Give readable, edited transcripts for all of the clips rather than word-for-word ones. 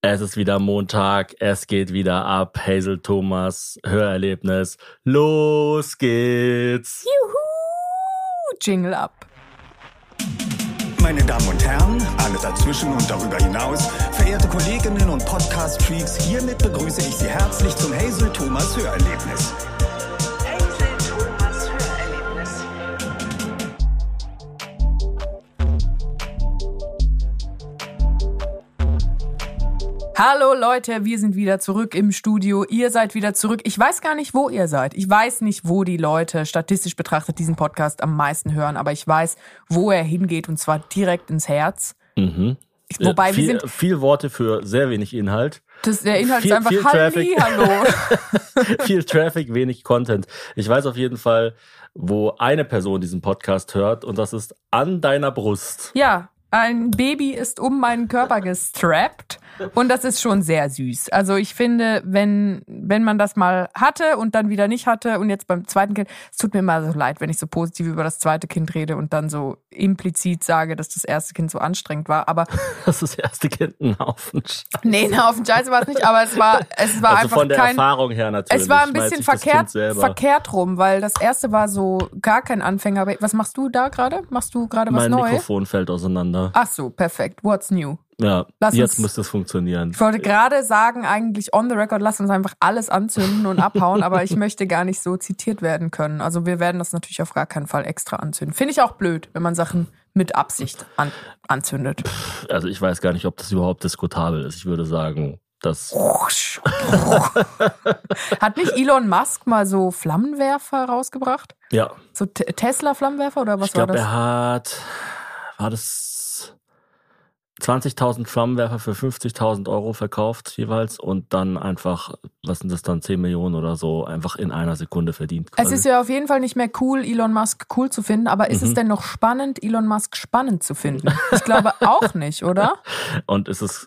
Es ist wieder Montag, es geht wieder ab. Hazel Thomas, Hörerlebnis. Los geht's! Juhu! Jingle ab. Meine Damen und Herren, alle dazwischen und darüber hinaus, verehrte Kolleginnen und Podcast-Freaks, hiermit begrüße ich Sie herzlich zum Hazel Thomas Hörerlebnis. Hazel Thomas Hörerlebnis. Hallo Leute, wir sind wieder zurück im Studio. Ihr seid wieder zurück. Ich weiß gar nicht, wo ihr seid. Ich weiß nicht, wo die Leute statistisch betrachtet diesen Podcast am meisten hören, aber ich weiß, wo er hingeht, und zwar direkt ins Herz. Mhm. Wobei viel Worte für sehr wenig Inhalt. Der Inhalt ist einfach hallo. Viel Traffic, wenig Content. Ich weiß auf jeden Fall, wo eine Person diesen Podcast hört, und das ist an deiner Brust. Ja, ein Baby ist um meinen Körper gestrappt. Und das ist schon sehr süß. Also ich finde, wenn man das mal hatte und dann wieder nicht hatte und jetzt beim zweiten Kind, es tut mir immer so leid, wenn ich so positiv über das zweite Kind rede und dann so implizit sage, dass das erste Kind so anstrengend war. Aber das erste Kind ein Haufen Scheiße. Nee, ein Haufen Scheiße war es nicht, aber es war also einfach von der Erfahrung her natürlich. Es war ein bisschen verkehrt rum, weil das erste war so gar kein Anfänger. Was machst du da gerade? Machst du gerade was Neues? Mein Mikrofon fällt auseinander. Ach so, perfekt. What's new? Ja, jetzt müsste es funktionieren. Ich wollte gerade sagen, eigentlich on the record, lass uns einfach alles anzünden und abhauen, aber ich möchte gar nicht so zitiert werden können. Also wir werden das natürlich auf gar keinen Fall extra anzünden. Finde ich auch blöd, wenn man Sachen mit Absicht anzündet. Also ich weiß gar nicht, ob das überhaupt diskutabel ist. Ich würde sagen, dass... Hat nicht Elon Musk mal so Flammenwerfer rausgebracht? Ja. So Tesla-Flammenwerfer oder was war das? Ich glaube, war das 20.000 Flammenwerfer für 50.000 Euro verkauft jeweils und dann einfach, was sind das dann, 10 Millionen oder so, einfach in einer Sekunde verdient. Es ist ja auf jeden Fall nicht mehr cool, Elon Musk cool zu finden, aber ist es denn noch spannend, Elon Musk spannend zu finden? Ich glaube auch nicht, oder? Und ist es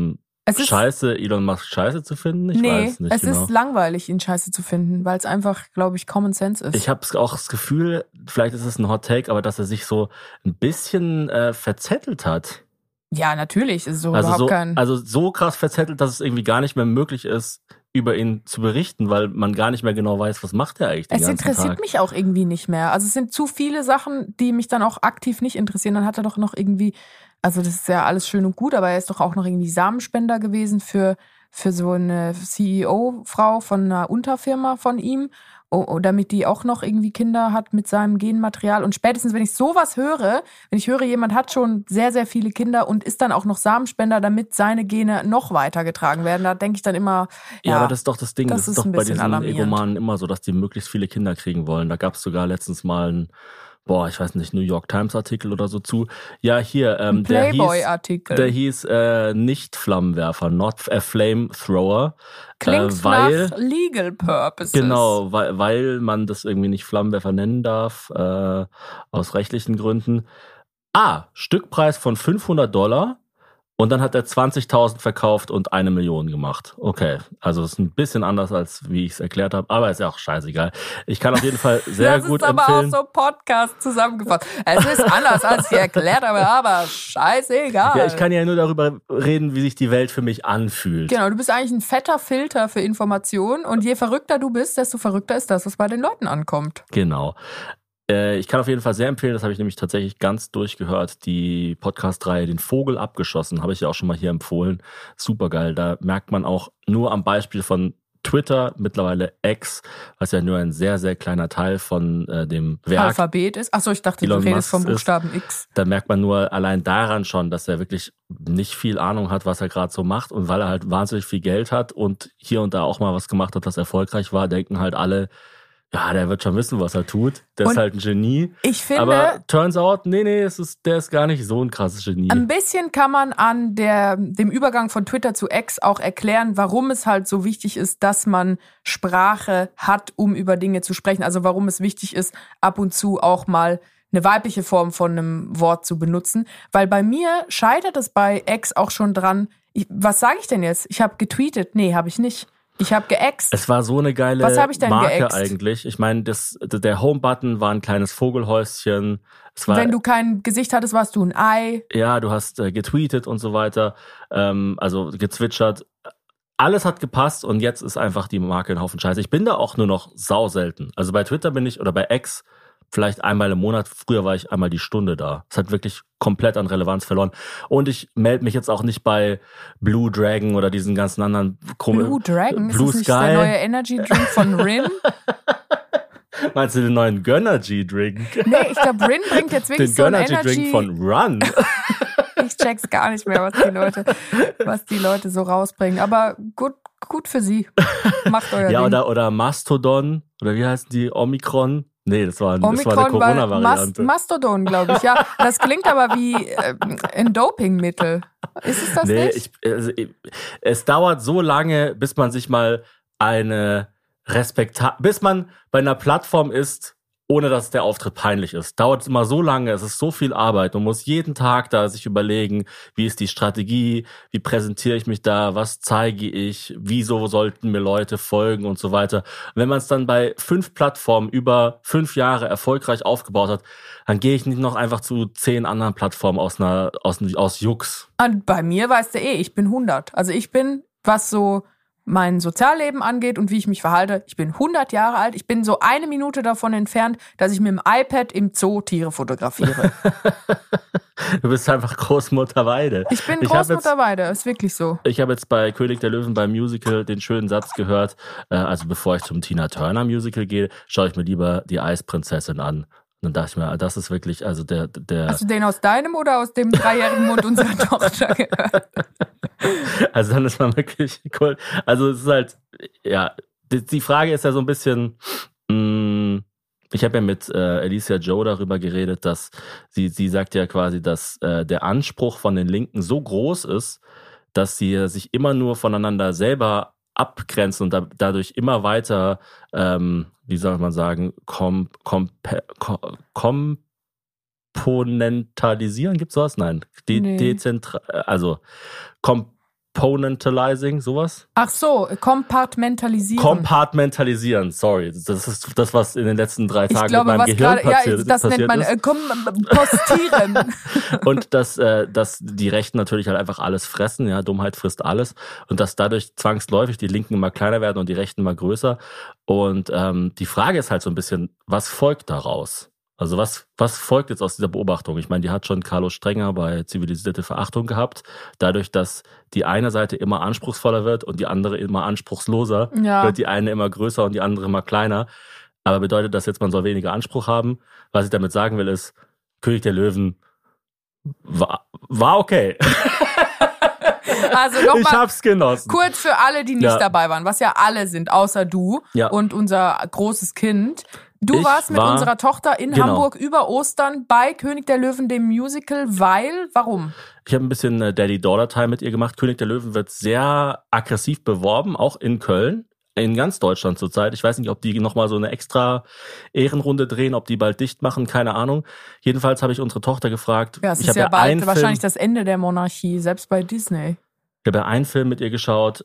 scheiße, Elon Musk scheiße zu finden? Ich weiß nicht es ist langweilig, ihn scheiße zu finden, weil es einfach, glaube ich, Common Sense ist. Ich habe auch das Gefühl, vielleicht ist es ein Hot Take, aber dass er sich so ein bisschen verzettelt hat. Ja, natürlich. Ist so also so krass verzettelt, dass es irgendwie gar nicht mehr möglich ist, über ihn zu berichten, weil man gar nicht mehr genau weiß, was macht er eigentlich den ganzen Tag. Es interessiert mich auch irgendwie nicht mehr. Also es sind zu viele Sachen, die mich dann auch aktiv nicht interessieren. Dann hat er doch noch irgendwie, also das ist ja alles schön und gut, aber er ist doch auch noch irgendwie Samenspender gewesen für so eine CEO-Frau von einer Unterfirma von ihm. Damit die auch noch irgendwie Kinder hat mit seinem Genmaterial. Und spätestens, wenn ich sowas höre, jemand hat schon sehr, sehr viele Kinder und ist dann auch noch Samenspender, damit seine Gene noch weitergetragen werden, da denke ich dann immer, ja, aber das ist doch das Ding, das ist doch bei diesen alarmierend. Egomanen immer so, dass die möglichst viele Kinder kriegen wollen. Da gab es sogar letztens mal ich weiß nicht, New York Times Artikel oder so zu. Ja, hier, ein Playboy-Artikel. Der hieß nicht Flammenwerfer, not a flamethrower. Klingt nach legal purposes. Genau, weil man das irgendwie nicht Flammenwerfer nennen darf, aus rechtlichen Gründen. Stückpreis von $500. Und dann hat er 20.000 verkauft und 1 Million gemacht. Okay, also das ist ein bisschen anders, als wie ich es erklärt habe, aber ist ja auch scheißegal. Ich kann auf jeden Fall sehr gut empfehlen. Das ist aber auch so Podcast zusammengefasst. Es ist anders, als ich erklärt habe, aber scheißegal. Ja, ich kann ja nur darüber reden, wie sich die Welt für mich anfühlt. Genau, du bist eigentlich ein fetter Filter für Informationen und je verrückter du bist, desto verrückter ist das, was bei den Leuten ankommt. Genau. Ich kann auf jeden Fall sehr empfehlen, das habe ich nämlich tatsächlich ganz durchgehört, die Podcast-Reihe Den Vogel abgeschossen, habe ich ja auch schon mal hier empfohlen. Supergeil, da merkt man auch nur am Beispiel von Twitter, mittlerweile X, was ja nur ein sehr, sehr kleiner Teil von dem Werk Alphabet ist. Achso, ich dachte, Elon du redest Musk vom Buchstaben X. Da merkt man nur allein daran schon, dass er wirklich nicht viel Ahnung hat, was er gerade so macht, und weil er halt wahnsinnig viel Geld hat und hier und da auch mal was gemacht hat, das erfolgreich war, denken halt alle, ja, der wird schon wissen, was er tut. Der ist halt ein Genie. Ich finde, aber turns out, der ist gar nicht so ein krasses Genie. Ein bisschen kann man an dem Übergang von Twitter zu X auch erklären, warum es halt so wichtig ist, dass man Sprache hat, um über Dinge zu sprechen. Also warum es wichtig ist, ab und zu auch mal eine weibliche Form von einem Wort zu benutzen. Weil bei mir scheitert es bei X auch schon dran. Was sage ich denn jetzt? Ich habe getweetet. Nee, habe ich nicht. Ich habe geäxt. Es war so eine geile Was hab ich denn Marke geäxt? eigentlich. Ich meine, der Home-Button war ein kleines Vogelhäuschen. Es war, Wenn du kein Gesicht hattest, warst du ein Ei. ja, du hast getweetet und so weiter, also gezwitschert. Alles hat gepasst und jetzt ist einfach die Marke ein Haufen Scheiße. Ich bin da auch nur noch sau selten. Also bei Twitter bin ich oder bei X vielleicht einmal im Monat. Früher war ich einmal die Stunde da. Es hat wirklich komplett an Relevanz verloren. Und ich melde mich jetzt auch nicht bei Blue Dragon oder diesen ganzen anderen Blue Dragon? Blue ist das nicht Sky. der neue Energy Drink von Rin? Meinst du den neuen Gönnergy-Drink? Nee, ich glaube, Rin bringt jetzt wirklich Den so ein Gönnergy-Drink von Run. Ich check's gar nicht mehr, was die Leute so rausbringen. Aber gut für sie. Macht euer Ja, Ding. oder Mastodon. Oder wie heißen die? Omikron? Nee, das war eine Omikron Corona-Variante. Mastodon, glaube ich, ja. Das klingt aber wie ein Dopingmittel. Ist es das nicht? Es dauert so lange, bis man sich mal bis man bei einer Plattform ist, ohne dass der Auftritt peinlich ist. Dauert immer so lange, es ist so viel Arbeit. Man muss jeden Tag da sich überlegen, wie ist die Strategie, wie präsentiere ich mich da, was zeige ich, wieso sollten mir Leute folgen und so weiter. Und wenn man es dann bei 5 Plattformen über 5 Jahre erfolgreich aufgebaut hat, dann gehe ich nicht noch einfach zu 10 anderen Plattformen aus Jux. Und bei mir weißt du ich bin 100. Also ich bin, was so mein Sozialleben angeht und wie ich mich verhalte, ich bin 100 Jahre alt. Ich bin so 1 Minute davon entfernt, dass ich mit dem iPad im Zoo Tiere fotografiere. Du bist einfach Großmutter Weide. Ich bin Großmutter Weide, ist wirklich so. Ich habe jetzt bei König der Löwen beim Musical den schönen Satz gehört, also bevor ich zum Tina Turner Musical gehe, schaue ich mir lieber die Eisprinzessin an. Und dann dachte ich mir, das ist wirklich, also der... Hast du den aus deinem oder aus dem 3-jährigen Mund unserer Tochter gehört? Also dann ist man wirklich cool. Also es ist halt, ja, die Frage ist ja so ein bisschen, ich habe ja mit Alicia Joe darüber geredet, dass sie sagt ja quasi, dass der Anspruch von den Linken so groß ist, dass sie sich immer nur voneinander selber abgrenzen und dadurch immer weiter, wie soll man sagen, komponentalisieren, gibt's sowas? Nein. Componentalizing, sowas? Ach so, kompartmentalisieren. Kompartmentalisieren, sorry. Das ist das, was in den letzten 3 Tagen glaube, mit meinem Gehirn passiert ist. Das nennt man Kompostieren. Und dass die Rechten natürlich halt einfach alles fressen, ja, Dummheit frisst alles. Und dass dadurch zwangsläufig die Linken immer kleiner werden und die Rechten immer größer. Und die Frage ist halt so ein bisschen, was folgt daraus? Also was folgt jetzt aus dieser Beobachtung? Ich meine, die hat schon Carlos Strenger bei Zivilisierte Verachtung gehabt. Dadurch, dass die eine Seite immer anspruchsvoller wird und die andere immer anspruchsloser, wird die eine immer größer und die andere immer kleiner. Aber bedeutet das jetzt, man soll weniger Anspruch haben? Was ich damit sagen will, ist, König der Löwen war okay. Also Ich nochmal hab's genossen. kurz für alle, die nicht dabei waren, was ja alle sind, außer du und unser großes Kind. Du warst mit unserer Tochter in Hamburg über Ostern bei König der Löwen, dem Musical, warum? Ich habe ein bisschen Daddy-Daughter-Time mit ihr gemacht. König der Löwen wird sehr aggressiv beworben, auch in Köln, in ganz Deutschland zurzeit. Ich weiß nicht, ob die nochmal so eine extra Ehrenrunde drehen, ob die bald dicht machen, keine Ahnung. Jedenfalls habe ich unsere Tochter gefragt. Ja, es ist ja bald wahrscheinlich das Ende der Monarchie, selbst bei Disney. Ich habe ja einen Film mit ihr geschaut,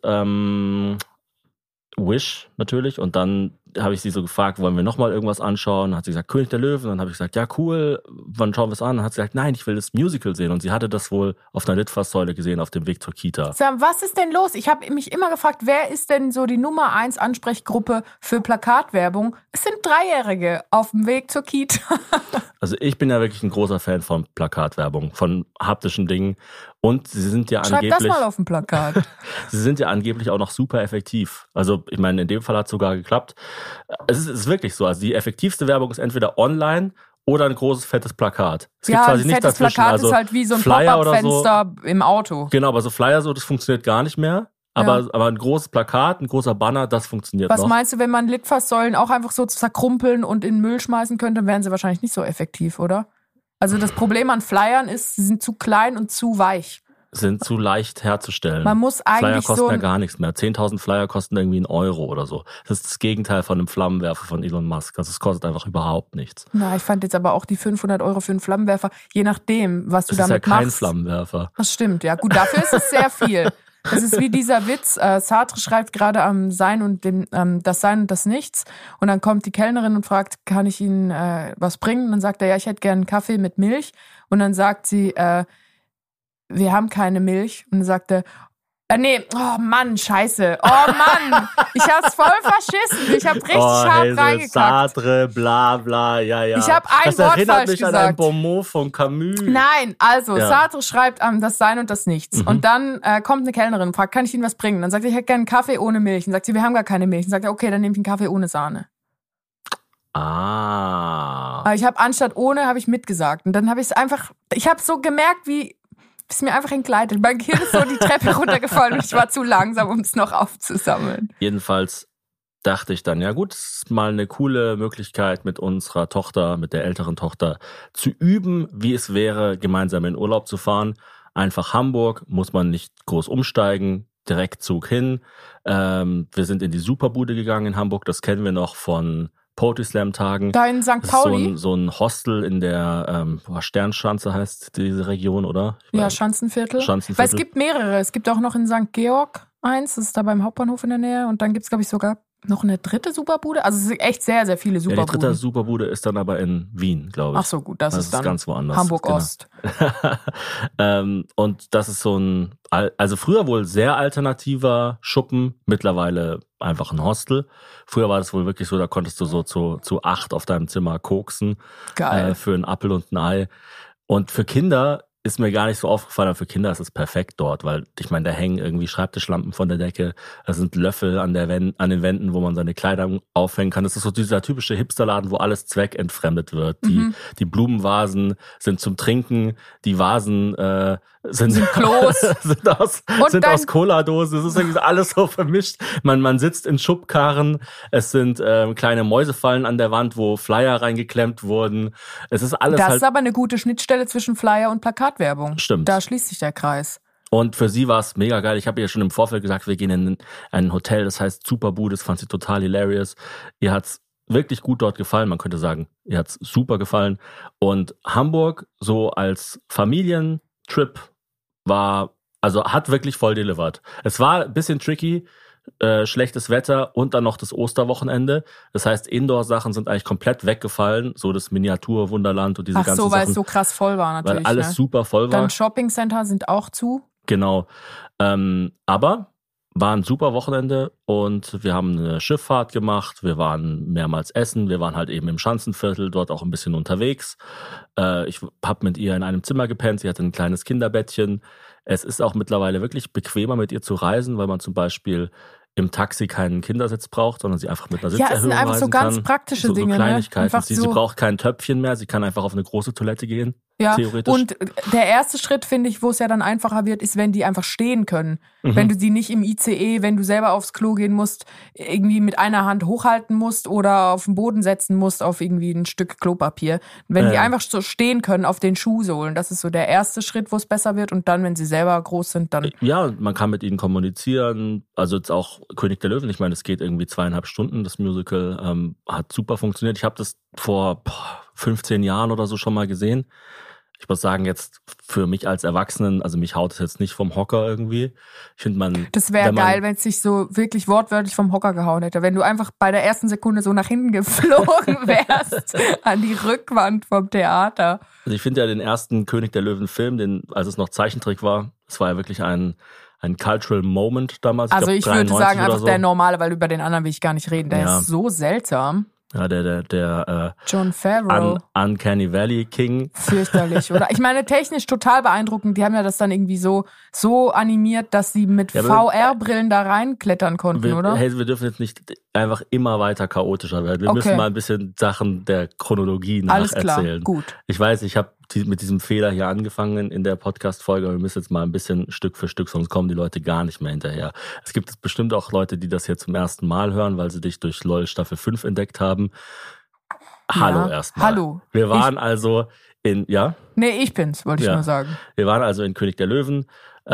Wish natürlich, und dann habe ich sie so gefragt, wollen wir nochmal irgendwas anschauen? Dann hat sie gesagt, König der Löwen. Dann habe ich gesagt, ja cool, wann schauen wir es an? Dann hat sie gesagt, nein, ich will das Musical sehen. Und sie hatte das wohl auf einer Litfaßsäule gesehen, auf dem Weg zur Kita. Sam, was ist denn los? Ich habe mich immer gefragt, wer ist denn so die Nummer 1 Ansprechgruppe für Plakatwerbung? Es sind 3-Jährige auf dem Weg zur Kita. Also ich bin ja wirklich ein großer Fan von Plakatwerbung, von haptischen Dingen. Und sie sind ja angeblich... Schreib das mal auf dem Plakat. Sie sind ja angeblich auch noch super effektiv. Also ich meine, in dem Fall hat es sogar geklappt. Es ist wirklich so. Also die effektivste Werbung ist entweder online oder ein großes, fettes Plakat. Es gibt quasi nichts dazwischen. Plakat also ist halt wie so ein Flyer Pop-Up-Fenster so, im Auto. Genau, aber so Flyer so, das funktioniert gar nicht mehr. Aber ein großes Plakat, ein großer Banner, das funktioniert noch. Was meinst du, wenn man Litfaßsäulen auch einfach so zerkrumpeln und in den Müll schmeißen könnte, wären sie wahrscheinlich nicht so effektiv, oder? Also das Problem an Flyern ist, sie sind zu klein und zu weich. Sind zu leicht herzustellen. Man muss eigentlich Flyer kosten ja gar nichts mehr. 10.000 Flyer kosten irgendwie 1 Euro oder so. Das ist das Gegenteil von einem Flammenwerfer von Elon Musk. Also es kostet einfach überhaupt nichts. Na, ich fand jetzt aber auch die 500 Euro für einen Flammenwerfer, je nachdem, was du damit machst. Das ist ja kein Flammenwerfer. Das stimmt, ja. Gut, dafür ist es sehr viel. Das ist wie dieser Witz. Sartre schreibt gerade am Sein und das Sein und das Nichts. Und dann kommt die Kellnerin und fragt, kann ich Ihnen was bringen? Und dann sagt er, ja, ich hätte gerne einen Kaffee mit Milch. Und dann sagt sie, wir haben keine Milch. Und dann sagt er, oh Mann, scheiße. Oh Mann, ich hab's voll verschissen. Ich hab richtig scharf reingekackt. Sartre, bla bla, ja. Ich hab ein das Wort erinnert falsch mich gesagt. an ein Bonmot von Camus. Nein, also Ja. Sartre schreibt das Sein und das Nichts. Und dann kommt eine Kellnerin und fragt, kann ich Ihnen was bringen? Dann sagt er, ich hätte gerne einen Kaffee ohne Milch. Und sagt sie, wir haben gar keine Milch. Und sagt er, okay, dann nehme ich einen Kaffee ohne Sahne. Aber ich habe anstatt ohne, habe ich mitgesagt. Und dann habe ich es einfach, ich habe so gemerkt, wie ist mir einfach entgleitet. Mein Gehirn ist so die Treppe runtergefallen und ich war zu langsam, um es noch aufzusammeln. Jedenfalls dachte ich dann, ja gut, es ist mal eine coole Möglichkeit mit unserer Tochter, mit der älteren Tochter, zu üben, wie es wäre, gemeinsam in Urlaub zu fahren. Einfach Hamburg, muss man nicht groß umsteigen, Direktzug hin. Wir sind in die Superbude gegangen in Hamburg, das kennen wir noch von Poetry Slam Tagen. Da in St. Das Pauli? ist so ein Hostel in der Sternschanze heißt diese Region, oder? Ja, Schanzenviertel. Schanzenviertel. Weil es gibt mehrere. Es gibt auch noch in St. Georg eins, das ist da beim Hauptbahnhof in der Nähe. Und dann gibt es, glaube ich, sogar noch eine dritte Superbude. Also es sind echt sehr, sehr viele Ja, die Superbuden. dritte Superbude ist dann aber in Wien, glaube ich. Ach so, gut, das ist dann ganz woanders. Hamburg-Ost. Genau. Und das ist so ein, also früher wohl sehr alternativer Schuppen, mittlerweile einfach ein Hostel. Früher war das wohl wirklich so, da konntest du so zu 8 auf deinem Zimmer koksen. Geil. Für einen Apfel und ein Ei. Und für Kinder ist mir gar nicht so aufgefallen, aber für Kinder ist es perfekt dort, weil ich meine, da hängen irgendwie Schreibtischlampen von der Decke, da sind Löffel an den Wänden, wo man seine Kleidung aufhängen kann. Das ist so dieser typische Hipsterladen, wo alles zweckentfremdet wird. Die Blumenvasen sind zum Trinken, die Vasen sind Klos. sind aus Cola-Dosen. Es ist irgendwie alles so vermischt. Man sitzt in Schubkarren, es sind kleine Mäusefallen an der Wand, wo Flyer reingeklemmt wurden. Es ist alles Das halt. ist aber eine gute Schnittstelle zwischen Flyer und Plakatwerbung. Stimmt. Da schließt sich der Kreis. Und für sie war es mega geil. Ich habe ihr schon im Vorfeld gesagt, wir gehen in ein Hotel, das heißt Superbude. Das fand sie total hilarious. Ihr hat's wirklich gut dort gefallen. Man könnte sagen, ihr hat's super gefallen. Und Hamburg so als Familientrip hat wirklich voll delivered. Es war ein bisschen tricky, schlechtes Wetter und dann noch das Osterwochenende. Das heißt, Indoor-Sachen sind eigentlich komplett weggefallen. So das Miniatur-Wunderland und diese ganzen Sachen. Ach so, weil es so krass voll war natürlich. Weil alles super voll war. Dann Shoppingcenter sind auch zu. Genau. Aber war ein super Wochenende und wir haben eine Schifffahrt gemacht. Wir waren mehrmals essen. Wir waren halt eben im Schanzenviertel, dort auch ein bisschen unterwegs. Ich habe mit ihr in einem Zimmer gepennt. Sie hatte ein kleines Kinderbettchen. Es ist auch mittlerweile wirklich bequemer, mit ihr zu reisen, weil man zum Beispiel im Taxi keinen Kindersitz braucht, sondern sie einfach mit einer Sitzerhöhung reisen kann. Ja, es sind einfach so ganz praktische Dinge. So Kleinigkeiten. Ne? Sie braucht kein Töpfchen mehr. Sie kann einfach auf eine große Toilette gehen. Ja, theoretisch. und der erste Schritt, finde ich, wo es ja dann einfacher wird, ist, wenn die einfach stehen können. Wenn du sie nicht im ICE, wenn du selber aufs Klo gehen musst, irgendwie mit einer Hand hochhalten musst oder auf den Boden setzen musst auf irgendwie ein Stück Klopapier. Wenn die einfach so stehen können auf den Schuhsohlen, das ist so der erste Schritt, wo es besser wird. Und dann, wenn sie selber groß sind, dann... Ja, man kann mit ihnen kommunizieren. Also jetzt auch König der Löwen. Ich meine, es geht irgendwie 2,5 Stunden, das Musical. Hat super funktioniert. Ich habe das vor 15 Jahren oder so schon mal gesehen. Ich muss sagen, jetzt für mich als Erwachsenen, also mich haut es jetzt nicht vom Hocker irgendwie. Ich finde Das wäre geil, wenn es sich so wirklich wortwörtlich vom Hocker gehauen hätte. Wenn du einfach bei der ersten Sekunde so nach hinten geflogen wärst an die Rückwand vom Theater. Also ich finde ja den ersten König der Löwen Film, als es noch Zeichentrick war, das war ja wirklich ein Cultural Moment damals. Also ich würde sagen, einfach so. der normale, weil über den anderen will ich gar nicht reden. Der ist so seltsam. Ja, der John Favreau. Uncanny Valley King. Fürchterlich, oder? Ich meine, technisch total beeindruckend. Die haben ja das dann irgendwie so animiert, dass sie mit VR-Brillen da reinklettern konnten, oder? Hey, wir dürfen jetzt nicht einfach immer weiter chaotischer werden. Wir müssen mal ein bisschen Sachen der Chronologie nacherzählen. Alles klar, gut. Ich weiß, ich habe mit diesem Fehler hier angefangen in der Podcast-Folge, aber wir müssen jetzt mal ein bisschen Stück für Stück, sonst kommen die Leute gar nicht mehr hinterher. Es gibt bestimmt auch Leute, die das hier zum ersten Mal hören, weil sie dich durch LOL Staffel 5 entdeckt haben. Hallo erstmal. Hallo. Wir waren also Nee, ich bin's, wollte ich nur sagen. Wir waren also in König der Löwen.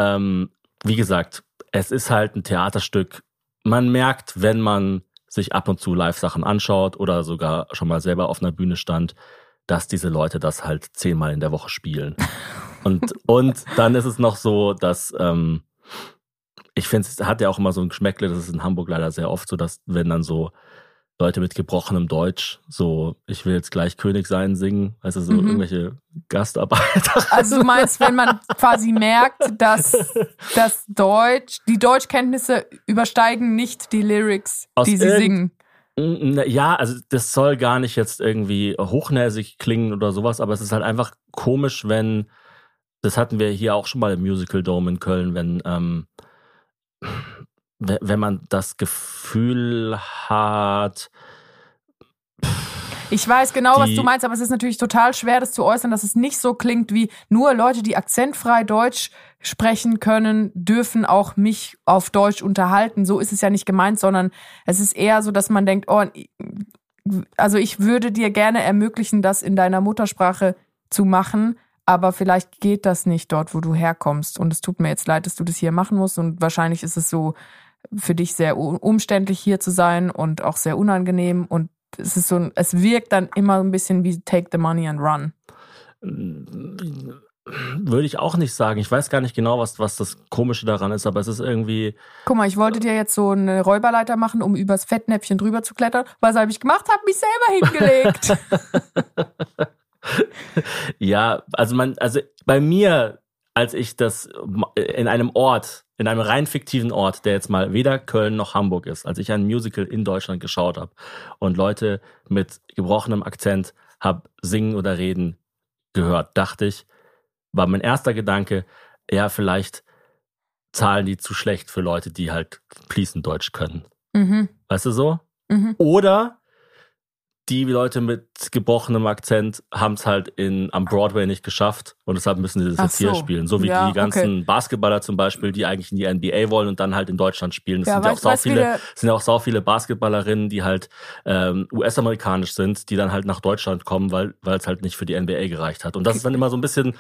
Wie gesagt, es ist halt ein Theaterstück. Man merkt, wenn man sich ab und zu Live-Sachen anschaut oder sogar schon mal selber auf einer Bühne stand, dass diese Leute das halt 10-mal in der Woche spielen. Und dann ist es noch so, dass ich finde, es hat ja auch immer so ein Geschmäckle, das ist in Hamburg leider sehr oft so, dass wenn dann so Leute mit gebrochenem Deutsch so, ich will jetzt gleich König sein, singen, also so irgendwelche Gastarbeiter. Also du meinst, wenn man quasi merkt, dass die Deutschkenntnisse übersteigen nicht die Lyrics, die sie singen. Ja, also das soll gar nicht jetzt irgendwie hochnäsig klingen oder sowas, aber es ist halt einfach komisch, wenn, das hatten wir hier auch schon mal im Musical Dome in Köln, wenn man das Gefühl hat. Ich weiß genau, was du meinst, aber es ist natürlich total schwer, das zu äußern, dass es nicht so klingt wie nur Leute, die akzentfrei Deutsch sprechen können, dürfen auch mich auf Deutsch unterhalten. So ist es ja nicht gemeint, sondern es ist eher so, dass man denkt, oh, also ich würde dir gerne ermöglichen, das in deiner Muttersprache zu machen, aber vielleicht geht das nicht dort, wo du herkommst. Und es tut mir jetzt leid, dass du das hier machen musst. Und wahrscheinlich ist es so für dich sehr umständlich, hier zu sein und auch sehr unangenehm. Und es ist so, es wirkt dann immer ein bisschen wie Take the money and run. Würde ich auch nicht sagen. Ich weiß gar nicht genau, was das Komische daran ist, aber es ist irgendwie. Guck mal, ich wollte dir jetzt so eine Räuberleiter machen, um übers Fettnäpfchen drüber zu klettern. Was habe ich gemacht? Habe mich selber hingelegt. Ja, also bei mir, als ich das in einem rein fiktiven Ort, der jetzt mal weder Köln noch Hamburg ist, als ich ein Musical in Deutschland geschaut habe und Leute mit gebrochenem Akzent habe singen oder reden gehört, dachte ich, war mein erster Gedanke, ja, vielleicht zahlen die zu schlecht für Leute, die halt fließend Deutsch können. Mhm. Weißt du so? Mhm. Oder die Leute mit gebrochenem Akzent haben es halt am Broadway nicht geschafft und deshalb müssen sie das jetzt hier spielen. So wie die ganzen Basketballer zum Beispiel, die eigentlich in die NBA wollen und dann halt in Deutschland spielen. Es sind ja auch sau viele Basketballerinnen, die halt US-amerikanisch sind, die dann halt nach Deutschland kommen, weil es halt nicht für die NBA gereicht hat. Und das ist dann immer so ein bisschen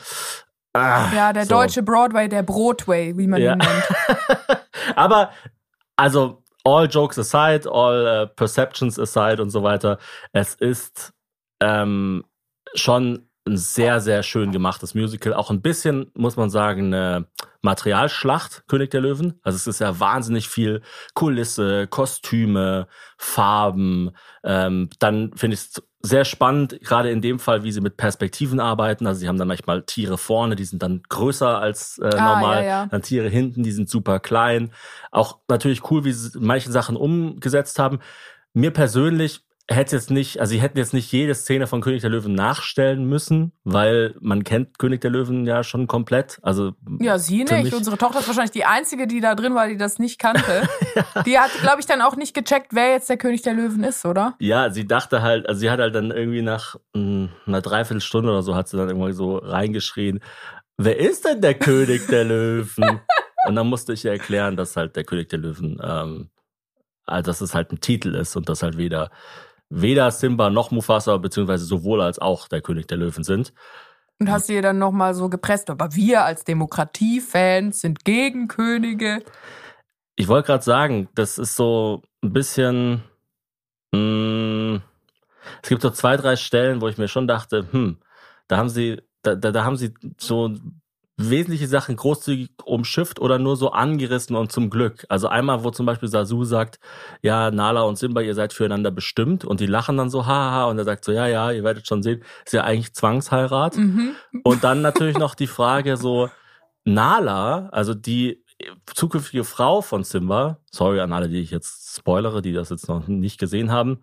der deutsche Broadway, der Broadway, wie man ihn nennt. Aber, also all jokes aside, all perceptions aside und so weiter, es ist schon ein sehr, sehr schön gemachtes Musical. Auch ein bisschen, muss man sagen, eine Materialschlacht, König der Löwen. Also es ist ja wahnsinnig viel Kulisse, Kostüme, Farben. Dann finde ich es sehr spannend, gerade in dem Fall, wie sie mit Perspektiven arbeiten. Also sie haben dann manchmal Tiere vorne, die sind dann größer als normal. Ja. Dann Tiere hinten, die sind super klein. Auch natürlich cool, wie sie manche Sachen umgesetzt haben. Mir persönlich sie hätten jetzt nicht jede Szene von König der Löwen nachstellen müssen, weil man kennt König der Löwen ja schon komplett. Also ja, sie nicht. Unsere Tochter ist wahrscheinlich die einzige, die da drin war, die das nicht kannte. Ja. Die hat, glaube ich, dann auch nicht gecheckt, wer jetzt der König der Löwen ist, oder? Ja, sie dachte halt, also sie hat halt dann irgendwie nach einer Dreiviertelstunde oder so, hat sie dann irgendwie so reingeschrien, wer ist denn der König der Löwen? Und dann musste ich ihr erklären, dass halt der König der Löwen, dass es halt ein Titel ist und dass halt weder Simba noch Mufasa, beziehungsweise sowohl als auch der König der Löwen sind. Und hast du ihr dann nochmal so gepresst, aber wir als Demokratiefans sind gegen Könige. Ich wollte gerade sagen, das ist so ein bisschen, es gibt so 2, 3 Stellen, wo ich mir schon dachte, da haben sie so wesentliche Sachen großzügig umschifft oder nur so angerissen und zum Glück. Also einmal, wo zum Beispiel Sasu sagt, ja, Nala und Simba, ihr seid füreinander bestimmt und die lachen dann so, haha, und er sagt so, ja, ihr werdet schon sehen, ist ja eigentlich Zwangsheirat. Mhm. Und dann natürlich noch die Frage so, Nala, also die zukünftige Frau von Simba, sorry an alle, die ich jetzt spoilere, die das jetzt noch nicht gesehen haben,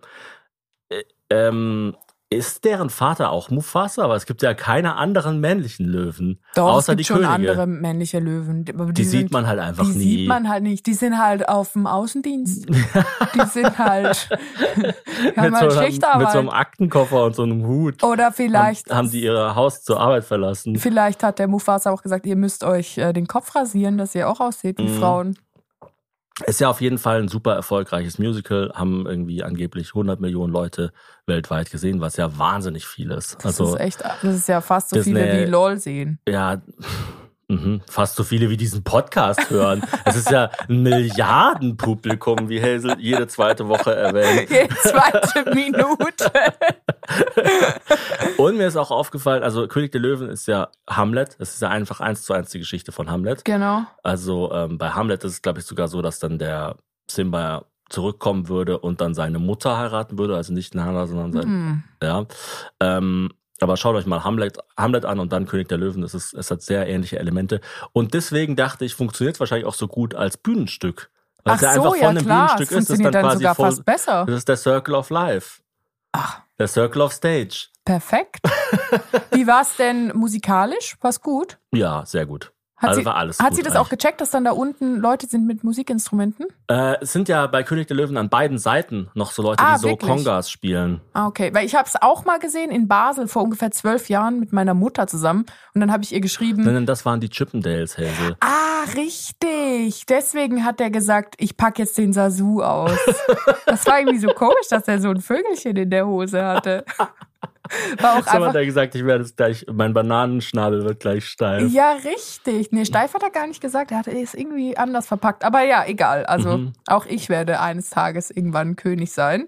ist deren Vater auch Mufasa? Aber es gibt ja keine anderen männlichen Löwen. Doch, außer es gibt die schon Könige. Andere männliche Löwen. Die sieht man halt einfach nie. Die sieht man halt nicht. Die sind halt auf dem Außendienst. Die sind halt, haben halt Schichtarbeit. Mit so einem Aktenkoffer und so einem Hut. Oder vielleicht haben die ihr Haus zur Arbeit verlassen. Vielleicht hat der Mufasa auch gesagt, ihr müsst euch den Kopf rasieren, dass ihr auch ausseht wie Frauen. Ist ja auf jeden Fall ein super erfolgreiches Musical, haben irgendwie angeblich 100 Millionen Leute weltweit gesehen, was ja wahnsinnig viel ist. Das ist ja fast so viele wie LOL sehen. Ja, Fast so viele wie diesen Podcast hören. Es ist ja ein Milliardenpublikum, wie Hazel jede zweite Woche erwähnt. Jede zweite Minute. Und mir ist auch aufgefallen, also König der Löwen ist ja Hamlet. Es ist ja einfach 1:1 die Geschichte von Hamlet. Genau. Also bei Hamlet ist es, glaube ich, sogar so, dass dann der Simba zurückkommen würde und dann seine Mutter heiraten würde. Also nicht Nala, sondern sein... Ja. Aber schaut euch mal Hamlet an und dann König der Löwen. Es hat sehr ähnliche Elemente. Und deswegen dachte ich, funktioniert es wahrscheinlich auch so gut als Bühnenstück. Weil es ja einfach von einem Bühnenstück ist. Das ist dann quasi sogar fast besser. Das ist der Circle of Life. Ach. Der Circle of Stage. Perfekt. Wie war es denn musikalisch? War's gut? Ja, sehr gut. Hat war alles Hat gut sie das eigentlich. auch gecheckt, dass dann da unten Leute sind mit Musikinstrumenten? Es sind ja bei König der Löwen an beiden Seiten noch so Leute, die so wirklich? Congas spielen. Ah, okay. Weil ich habe es auch mal gesehen in Basel vor ungefähr 12 Jahren mit meiner Mutter zusammen. Und dann habe ich ihr geschrieben... Denn das waren die Chippendales, Hazel. Ah, richtig. Deswegen hat er gesagt, ich packe jetzt den Sasu aus. Das war irgendwie so komisch, dass er so ein Vögelchen in der Hose hatte. War auch So hat einfach... er gesagt, ich werde es gleich, mein Bananenschnabel wird gleich steif. Ja, richtig. Nee, steif hat er gar nicht gesagt. Er hatte es irgendwie anders verpackt. Aber ja, egal. Also auch ich werde eines Tages irgendwann König sein.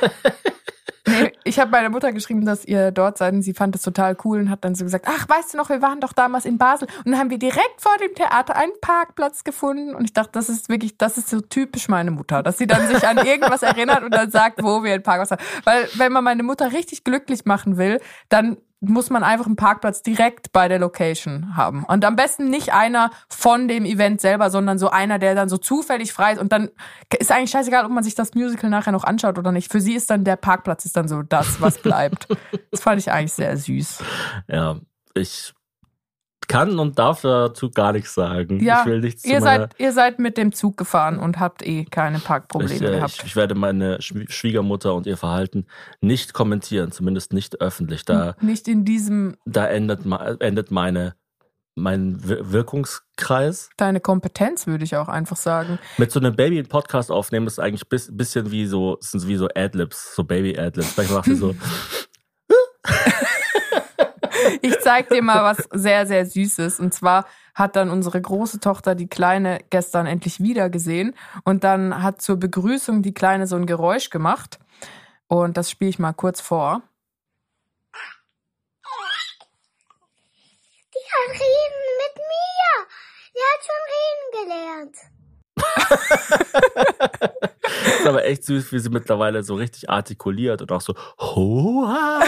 Nee, ich habe meiner Mutter geschrieben, dass ihr dort seid und sie fand es total cool und hat dann so gesagt, ach, weißt du noch, wir waren doch damals in Basel und dann haben wir direkt vor dem Theater einen Parkplatz gefunden und ich dachte, das ist so typisch meine Mutter, dass sie dann sich an irgendwas erinnert und dann sagt, wo wir einen Parkplatz haben. Weil wenn man meine Mutter richtig glücklich machen will, dann muss man einfach einen Parkplatz direkt bei der Location haben. Und am besten nicht einer von dem Event selber, sondern so einer, der dann so zufällig frei ist. Und dann ist eigentlich scheißegal, ob man sich das Musical nachher noch anschaut oder nicht. Für sie ist dann der Parkplatz ist dann so das, was bleibt. Das fand ich eigentlich sehr süß. Ja, ich kann und darf dazu gar nichts sagen. Ja, ich will nichts zu ihr seid mit dem Zug gefahren und habt keine Parkprobleme gehabt. Ich werde meine Schwiegermutter und ihr Verhalten nicht kommentieren, zumindest nicht öffentlich. Nicht in diesem... Da endet mein Wirkungskreis. Deine Kompetenz, würde ich auch einfach sagen. Mit so einem Baby einen Podcast aufnehmen ist eigentlich ein bisschen wie so Adlibs, so Baby-Adlibs. Vielleicht macht ihr so... Ich zeig dir mal was sehr, sehr Süßes. Und zwar hat dann unsere große Tochter die Kleine gestern endlich wieder gesehen. Und dann hat zur Begrüßung die Kleine so ein Geräusch gemacht. Und das spiele ich mal kurz vor. Die kann reden mit mir. Die hat schon reden gelernt. Das ist aber echt süß, wie sie mittlerweile so richtig artikuliert und auch so Hoa.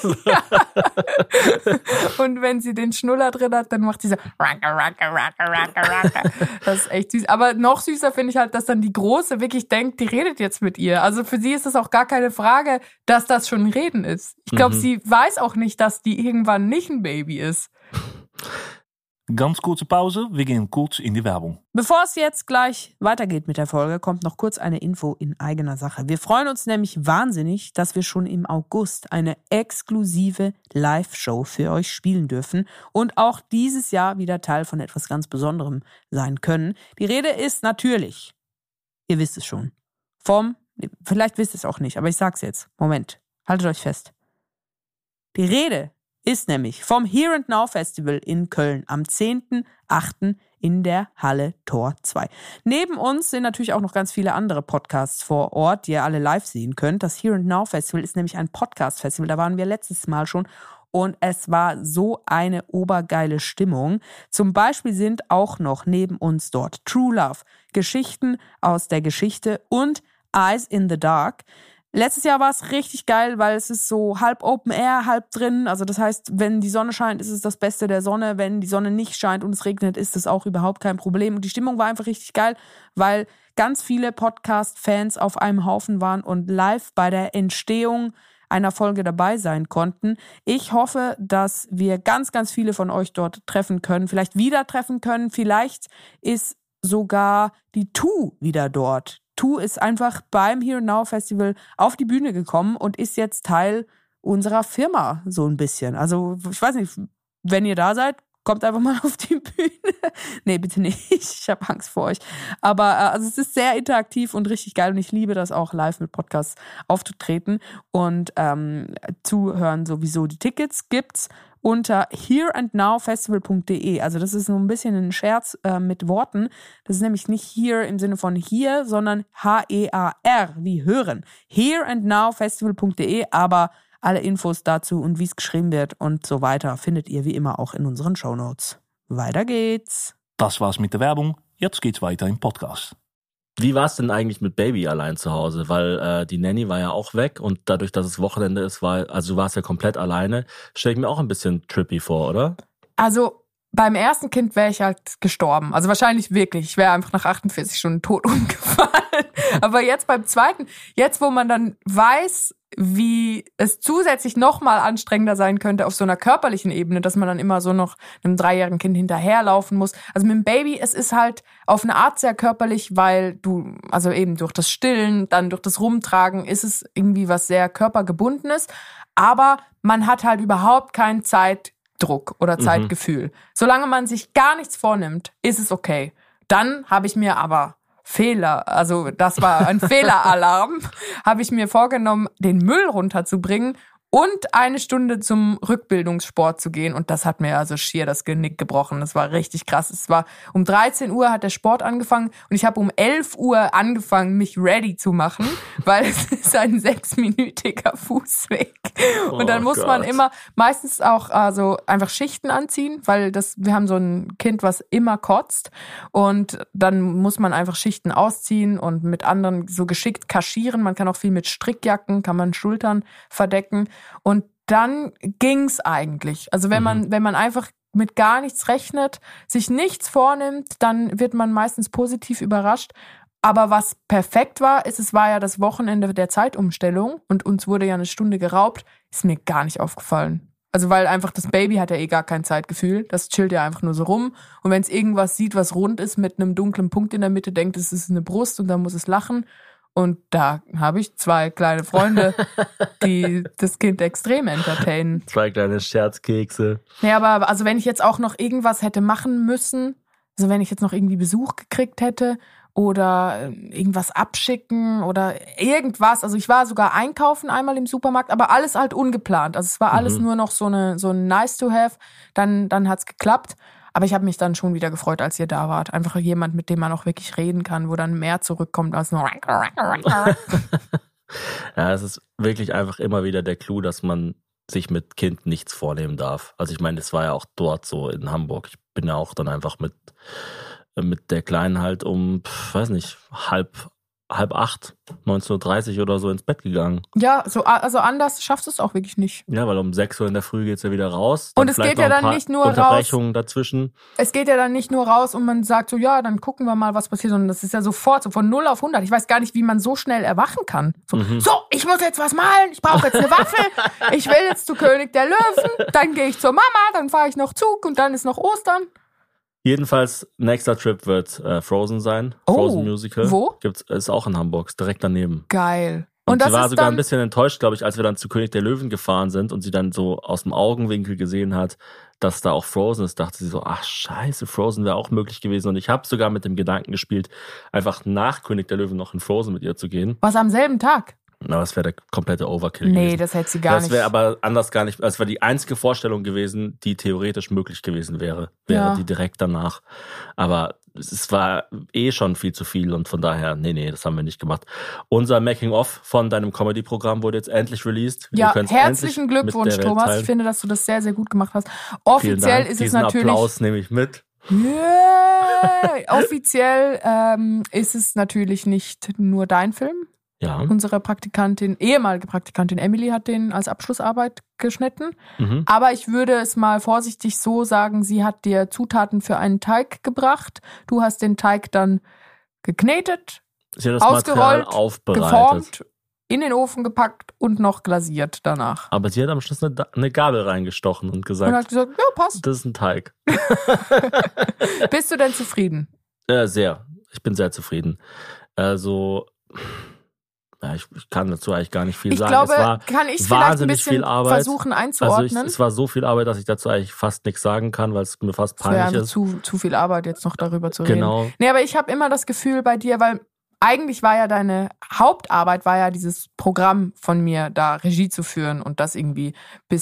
Und wenn sie den Schnuller drin hat, dann macht sie so Racka, Racka, Racka, Racka, Racka. Das ist echt süß. Aber noch süßer finde ich halt, dass dann die Große wirklich denkt, die redet jetzt mit ihr. Also für sie ist es auch gar keine Frage, dass das schon ein Reden ist. Ich glaube, sie weiß auch nicht, dass die irgendwann nicht ein Baby ist. Ganz kurze Pause, wir gehen kurz in die Werbung. Bevor es jetzt gleich weitergeht mit der Folge, kommt noch kurz eine Info in eigener Sache. Wir freuen uns nämlich wahnsinnig, dass wir schon im August eine exklusive Live-Show für euch spielen dürfen und auch dieses Jahr wieder Teil von etwas ganz Besonderem sein können. Die Rede ist natürlich, ihr wisst es schon, vielleicht wisst ihr es auch nicht, aber ich sag's jetzt. Moment, haltet euch fest. Die Rede ist nämlich vom Here and Now Festival in Köln am 10.8. in der Halle Tor 2. Neben uns sind natürlich auch noch ganz viele andere Podcasts vor Ort, die ihr alle live sehen könnt. Das Here and Now Festival ist nämlich ein Podcast-Festival, da waren wir letztes Mal schon und es war so eine obergeile Stimmung. Zum Beispiel sind auch noch neben uns dort True Love, Geschichten aus der Geschichte und Eyes in the Dark. Letztes Jahr war es richtig geil, weil es ist so halb Open Air, halb drin. Also das heißt, wenn die Sonne scheint, ist es das Beste der Sonne. Wenn die Sonne nicht scheint und es regnet, ist es auch überhaupt kein Problem. Und die Stimmung war einfach richtig geil, weil ganz viele Podcast-Fans auf einem Haufen waren und live bei der Entstehung einer Folge dabei sein konnten. Ich hoffe, dass wir ganz, ganz viele von euch dort treffen können, vielleicht wieder treffen können. Vielleicht ist sogar die Tu wieder dort. Tu ist einfach beim Here and Now Festival auf die Bühne gekommen und ist jetzt Teil unserer Firma so ein bisschen. Also ich weiß nicht, wenn ihr da seid, kommt einfach mal auf die Bühne. Nee, bitte nicht, ich habe Angst vor euch. Aber also es ist sehr interaktiv und richtig geil und ich liebe das auch, live mit Podcasts aufzutreten und zuhören sowieso. Die Tickets gibt's unter hereandnowfestival.de. Also das ist nur ein bisschen ein Scherz mit Worten. Das ist nämlich nicht here im Sinne von hier, sondern H-E-A-R, wie hören. Hereandnowfestival.de, aber alle Infos dazu und wie es geschrieben wird und so weiter findet ihr wie immer auch in unseren Shownotes. Weiter geht's. Das war's mit der Werbung. Jetzt geht's weiter im Podcast. Wie war es denn eigentlich mit Baby allein zu Hause? Weil die Nanny war ja auch weg und dadurch, dass es Wochenende ist, du warst ja komplett alleine. Stell ich mir auch ein bisschen trippy vor, oder? Also beim ersten Kind wäre ich halt gestorben. Also wahrscheinlich wirklich. Ich wäre einfach nach 48 Stunden tot umgefallen. Aber jetzt beim zweiten, jetzt wo man dann weiß, wie es zusätzlich nochmal anstrengender sein könnte auf so einer körperlichen Ebene, dass man dann immer so noch einem 3-jährigen Kind hinterherlaufen muss. Also mit dem Baby, es ist halt auf eine Art sehr körperlich, weil du, also eben durch das Stillen, dann durch das Rumtragen, ist es irgendwie was sehr körpergebundenes. Aber man hat halt überhaupt keinen Zeitdruck oder Zeitgefühl. Solange man sich gar nichts vornimmt, ist es okay. Dann habe ich mir aber also das war ein Fehleralarm, habe ich mir vorgenommen, den Müll runterzubringen und 1 Stunde zum Rückbildungssport zu gehen. Und das hat mir also schier das Genick gebrochen. Das war richtig krass. Es war um 13 Uhr hat der Sport angefangen und ich habe um 11 Uhr angefangen, mich ready zu machen, weil es ist ein 6-minütiger Fußweg. Und dann muss man immer meistens auch also einfach Schichten anziehen, weil wir haben so ein Kind, was immer kotzt. Und dann muss man einfach Schichten ausziehen und mit anderen so geschickt kaschieren. Man kann auch viel mit Strickjacken, kann man Schultern verdecken. Und dann ging's eigentlich. Also wenn man einfach mit gar nichts rechnet, sich nichts vornimmt, dann wird man meistens positiv überrascht. Aber was perfekt war, es war ja das Wochenende der Zeitumstellung und uns wurde ja 1 Stunde geraubt, ist mir gar nicht aufgefallen. Also weil einfach das Baby hat ja eh gar kein Zeitgefühl, das chillt ja einfach nur so rum. Und wenn es irgendwas sieht, was rund ist mit einem dunklen Punkt in der Mitte, denkt es ist eine Brust und dann muss es lachen. Und da habe ich 2 kleine Freunde, die das Kind extrem entertainen. 2 kleine Scherzkekse. Ja, aber also wenn ich jetzt auch noch irgendwas hätte machen müssen, also wenn ich jetzt noch irgendwie Besuch gekriegt hätte oder irgendwas abschicken oder irgendwas. Also ich war sogar einkaufen einmal im Supermarkt, aber alles halt ungeplant. Also es war alles nur noch so ein nice to have. Dann hat's geklappt. Aber ich habe mich dann schon wieder gefreut, als ihr da wart. Einfach jemand, mit dem man auch wirklich reden kann, wo dann mehr zurückkommt als nur Ja, es ist wirklich einfach immer wieder der Clou, dass man sich mit Kind nichts vornehmen darf. Also ich meine, das war ja auch dort so in Hamburg. Ich bin ja auch dann einfach mit der Kleinen halt um, weiß nicht, halb 8, 19:30 Uhr oder so ins Bett gegangen. Ja, also anders schaffst du es auch wirklich nicht. Ja, weil um 6 Uhr in der Früh geht's ja wieder raus. Dann und es geht ja dann nicht nur Unterbrechungen raus. Dazwischen. Es geht ja dann nicht nur raus und man sagt so, ja, dann gucken wir mal, was passiert, sondern das ist ja sofort, so von 0 auf 100. Ich weiß gar nicht, wie man so schnell erwachen kann. So, ich muss jetzt was malen, ich brauche jetzt eine Waffel, ich will jetzt zu König der Löwen, dann gehe ich zur Mama, dann fahre ich noch Zug und dann ist noch Ostern. Jedenfalls, nächster Trip wird Frozen sein. Frozen Musical. Wo? Ist auch in Hamburg, ist direkt daneben. Geil. Und das sie war ist sogar dann ein bisschen enttäuscht, glaube ich, als wir dann zu König der Löwen gefahren sind und sie dann so aus dem Augenwinkel gesehen hat, dass da auch Frozen ist, dachte sie so, ach scheiße, Frozen wäre auch möglich gewesen. Und ich habe sogar mit dem Gedanken gespielt, einfach nach König der Löwen noch in Frozen mit ihr zu gehen. Was am selben Tag? Na, das wäre der komplette Overkill Nee, gewesen. das hätte sie gar nicht. Das wäre aber anders gar nicht, das wäre die einzige Vorstellung gewesen, die theoretisch möglich gewesen wäre die direkt danach. Aber es war eh schon viel zu viel und von daher, nee, das haben wir nicht gemacht. Unser Making-of von deinem Comedy-Programm wurde jetzt endlich released. Ja, herzlichen Glückwunsch, Thomas. Teilen. Ich finde, dass du das sehr, sehr gut gemacht hast. Offiziell ist es natürlich... Diesen Applaus nehme ich mit. Yeah. Offiziell ist es natürlich nicht nur dein Film. Ja. Unsere ehemalige Praktikantin Emily hat den als Abschlussarbeit geschnitten. Aber ich würde es mal vorsichtig so sagen, sie hat dir Zutaten für einen Teig gebracht. Du hast den Teig dann geknetet, Sie hat das Material ausgerollt, aufbereitet. geformt, in den Ofen gepackt und noch glasiert danach. Aber sie hat am Schluss eine Gabel reingestochen und gesagt, Und hat gesagt, ja, passt. das ist ein Teig. Bist du denn zufrieden? Sehr. Ich bin sehr zufrieden. Also... Ja, ich kann dazu eigentlich gar nicht viel sagen. Ich glaube, es war kann ich vielleicht ein bisschen viel Arbeit. versuchen einzuordnen? Also es war so viel Arbeit, dass ich dazu eigentlich fast nichts sagen kann, weil es mir fast peinlich wäre ist. Zu viel Arbeit, jetzt noch darüber zu Genau. reden. Nee, aber ich habe immer das Gefühl bei dir, weil eigentlich war ja deine Hauptarbeit, dieses Programm von mir, da Regie zu führen und das irgendwie bis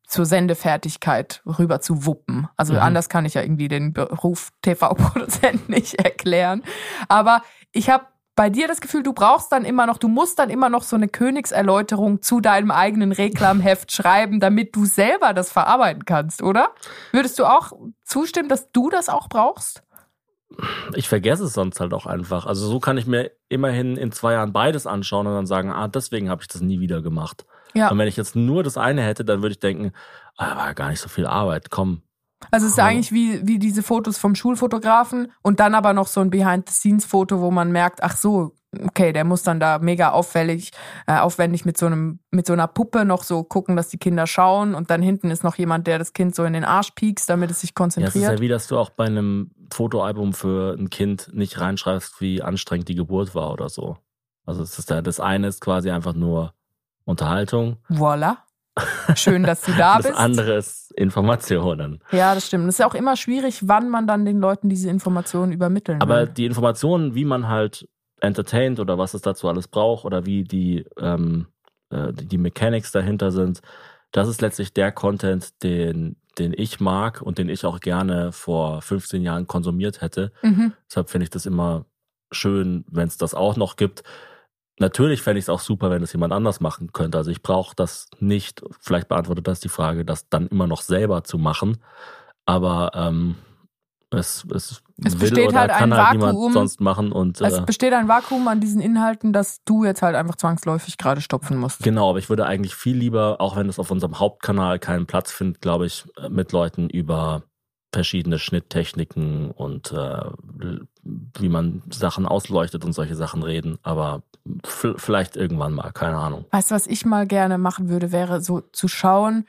zur Sendefertigkeit rüber zu wuppen. Also anders kann ich ja irgendwie den Beruf TV-Produzent nicht erklären. Aber ich habe bei dir das Gefühl, du musst dann immer noch so eine Königserläuterung zu deinem eigenen Reklamheft schreiben, damit du selber das verarbeiten kannst, oder? Würdest du auch zustimmen, dass du das auch brauchst? Ich vergesse es sonst halt auch einfach. Also so kann ich mir immerhin in 2 Jahren beides anschauen und dann sagen, deswegen habe ich das nie wieder gemacht. Ja. Und wenn ich jetzt nur das eine hätte, dann würde ich denken, war ja gar nicht so viel Arbeit, komm. Also es ist eigentlich wie diese Fotos vom Schulfotografen und dann aber noch so ein Behind-the-Scenes-Foto, wo man merkt, ach so, okay, der muss dann da mega aufwendig mit so einer Puppe noch so gucken, dass die Kinder schauen und dann hinten ist noch jemand, der das Kind so in den Arsch piekst, damit es sich konzentriert. Ja, es ist ja wie, dass du auch bei einem Fotoalbum für ein Kind nicht reinschreibst, wie anstrengend die Geburt war oder so. Also das eine ist quasi einfach nur Unterhaltung. Voilà. Schön, dass du da bist. Das andere ist Informationen. Ja, das stimmt. Es ist ja auch immer schwierig, wann man dann den Leuten diese Informationen übermitteln will. Aber die Informationen, wie man halt entertaint oder was es dazu alles braucht oder wie die Mechanics dahinter sind, das ist letztlich der Content, den ich mag und den ich auch gerne vor 15 Jahren konsumiert hätte. Deshalb finde ich das immer schön, wenn es das auch noch gibt. Natürlich fände ich es auch super, wenn es jemand anders machen könnte. Also ich brauche das nicht, vielleicht beantwortet das die Frage, das dann immer noch selber zu machen. Aber es will oder halt kann ein halt Vakuum, niemand sonst machen. Und, es besteht ein Vakuum an diesen Inhalten, das du jetzt halt einfach zwangsläufig gerade stopfen musst. Genau, aber ich würde eigentlich viel lieber, auch wenn es auf unserem Hauptkanal keinen Platz findet, glaube ich, mit Leuten über verschiedene Schnitttechniken und wie man Sachen ausleuchtet und solche Sachen reden. Aber vielleicht irgendwann mal, keine Ahnung. Weißt du, was ich mal gerne machen würde, wäre so zu schauen,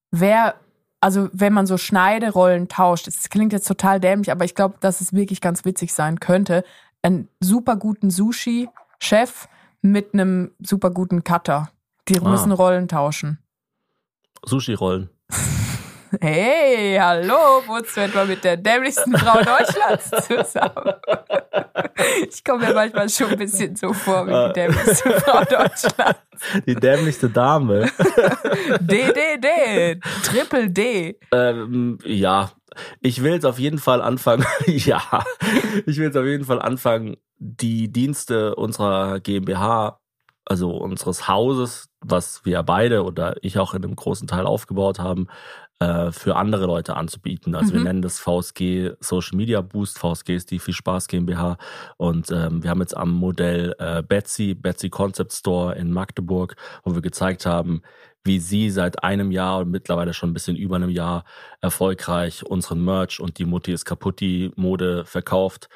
wenn man so Schneiderollen tauscht, das klingt jetzt total dämlich, aber ich glaube, dass es wirklich ganz witzig sein könnte, einen super guten Sushi-Chef mit einem super guten Cutter. Die müssen Rollen tauschen. Sushi-Rollen. Hey, hallo, wohnst du etwa mit der dämlichsten Frau Deutschlands zusammen? Ich komme mir manchmal schon ein bisschen so vor wie die dämlichste Frau Deutschlands. Die dämlichste Dame. DDD, Triple D. Ja, ich will jetzt auf jeden Fall anfangen, die Dienste unserer GmbH, also unseres Hauses, was wir beide oder ich auch in einem großen Teil aufgebaut haben, für andere Leute anzubieten. Also wir nennen das VSG Social Media Boost. VSG ist die Viel Spaß GmbH und wir haben jetzt am Modell Betsy Concept Store in Magdeburg, wo wir gezeigt haben, wie sie seit einem Jahr und mittlerweile schon ein bisschen über einem Jahr erfolgreich unseren Merch und die Mutti ist kaputti Mode verkauft.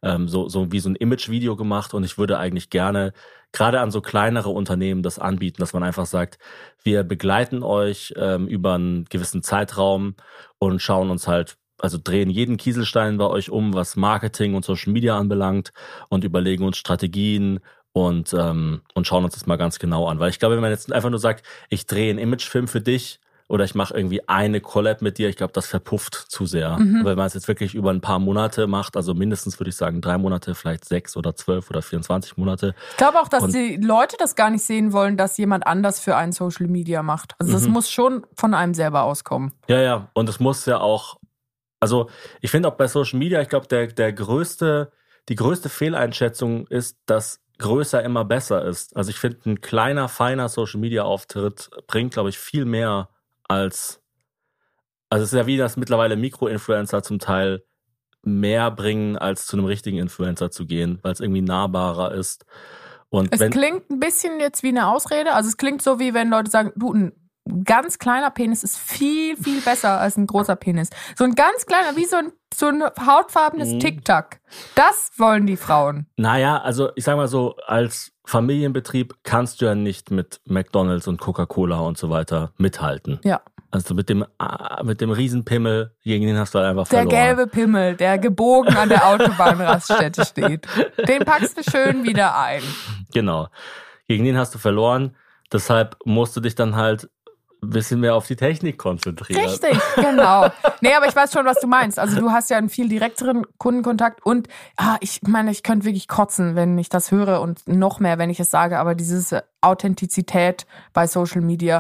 So wie so ein Image-Video gemacht und ich würde eigentlich gerne gerade an so kleinere Unternehmen das anbieten, dass man einfach sagt, wir begleiten euch über einen gewissen Zeitraum und schauen uns halt, also drehen jeden Kieselstein bei euch um, was Marketing und Social Media anbelangt und überlegen uns Strategien und schauen uns das mal ganz genau an. Weil ich glaube, wenn man jetzt einfach nur sagt, ich drehe einen Imagefilm für dich oder ich mache irgendwie eine Collab mit dir, ich glaube, das verpufft zu sehr. Wenn man es jetzt wirklich über ein paar Monate macht, also mindestens würde ich sagen 3 Monate, vielleicht 6 oder 12 oder 24 Monate. Ich glaube auch, dass die Leute das gar nicht sehen wollen, dass jemand anders für einen Social Media macht. Also das muss schon von einem selber auskommen. Ja, und es muss ja auch, also ich finde auch bei Social Media, ich glaube, die größte Fehleinschätzung ist, dass größer immer besser ist. Also ich finde, ein kleiner, feiner Social-Media-Auftritt bringt, glaube ich, viel mehr als, also es ist ja wie, dass mittlerweile Mikro-Influencer zum Teil mehr bringen, als zu einem richtigen Influencer zu gehen, weil es irgendwie nahbarer ist. Und es klingt ein bisschen jetzt wie eine Ausrede. Also es klingt so, wie wenn Leute sagen, du, ein ganz kleiner Penis ist viel, viel besser als ein großer Penis. So ein ganz kleiner, wie so ein hautfarbenes Tic-Tac. Das wollen die Frauen. Naja, also ich sag mal so, als Familienbetrieb kannst du ja nicht mit McDonald's und Coca-Cola und so weiter mithalten. Ja. Also mit dem Riesenpimmel, gegen den hast du halt einfach verloren. Der gelbe Pimmel, der gebogen an der Autobahnraststätte steht. Den packst du schön wieder ein. Genau. Gegen den hast du verloren. Deshalb musst du dich dann halt ein bisschen mehr auf die Technik konzentrieren. Richtig, genau. Nee, aber ich weiß schon, was du meinst. Also du hast ja einen viel direkteren Kundenkontakt und ich meine, ich könnte wirklich kotzen, wenn ich das höre und noch mehr, wenn ich es sage, aber diese Authentizität bei Social Media,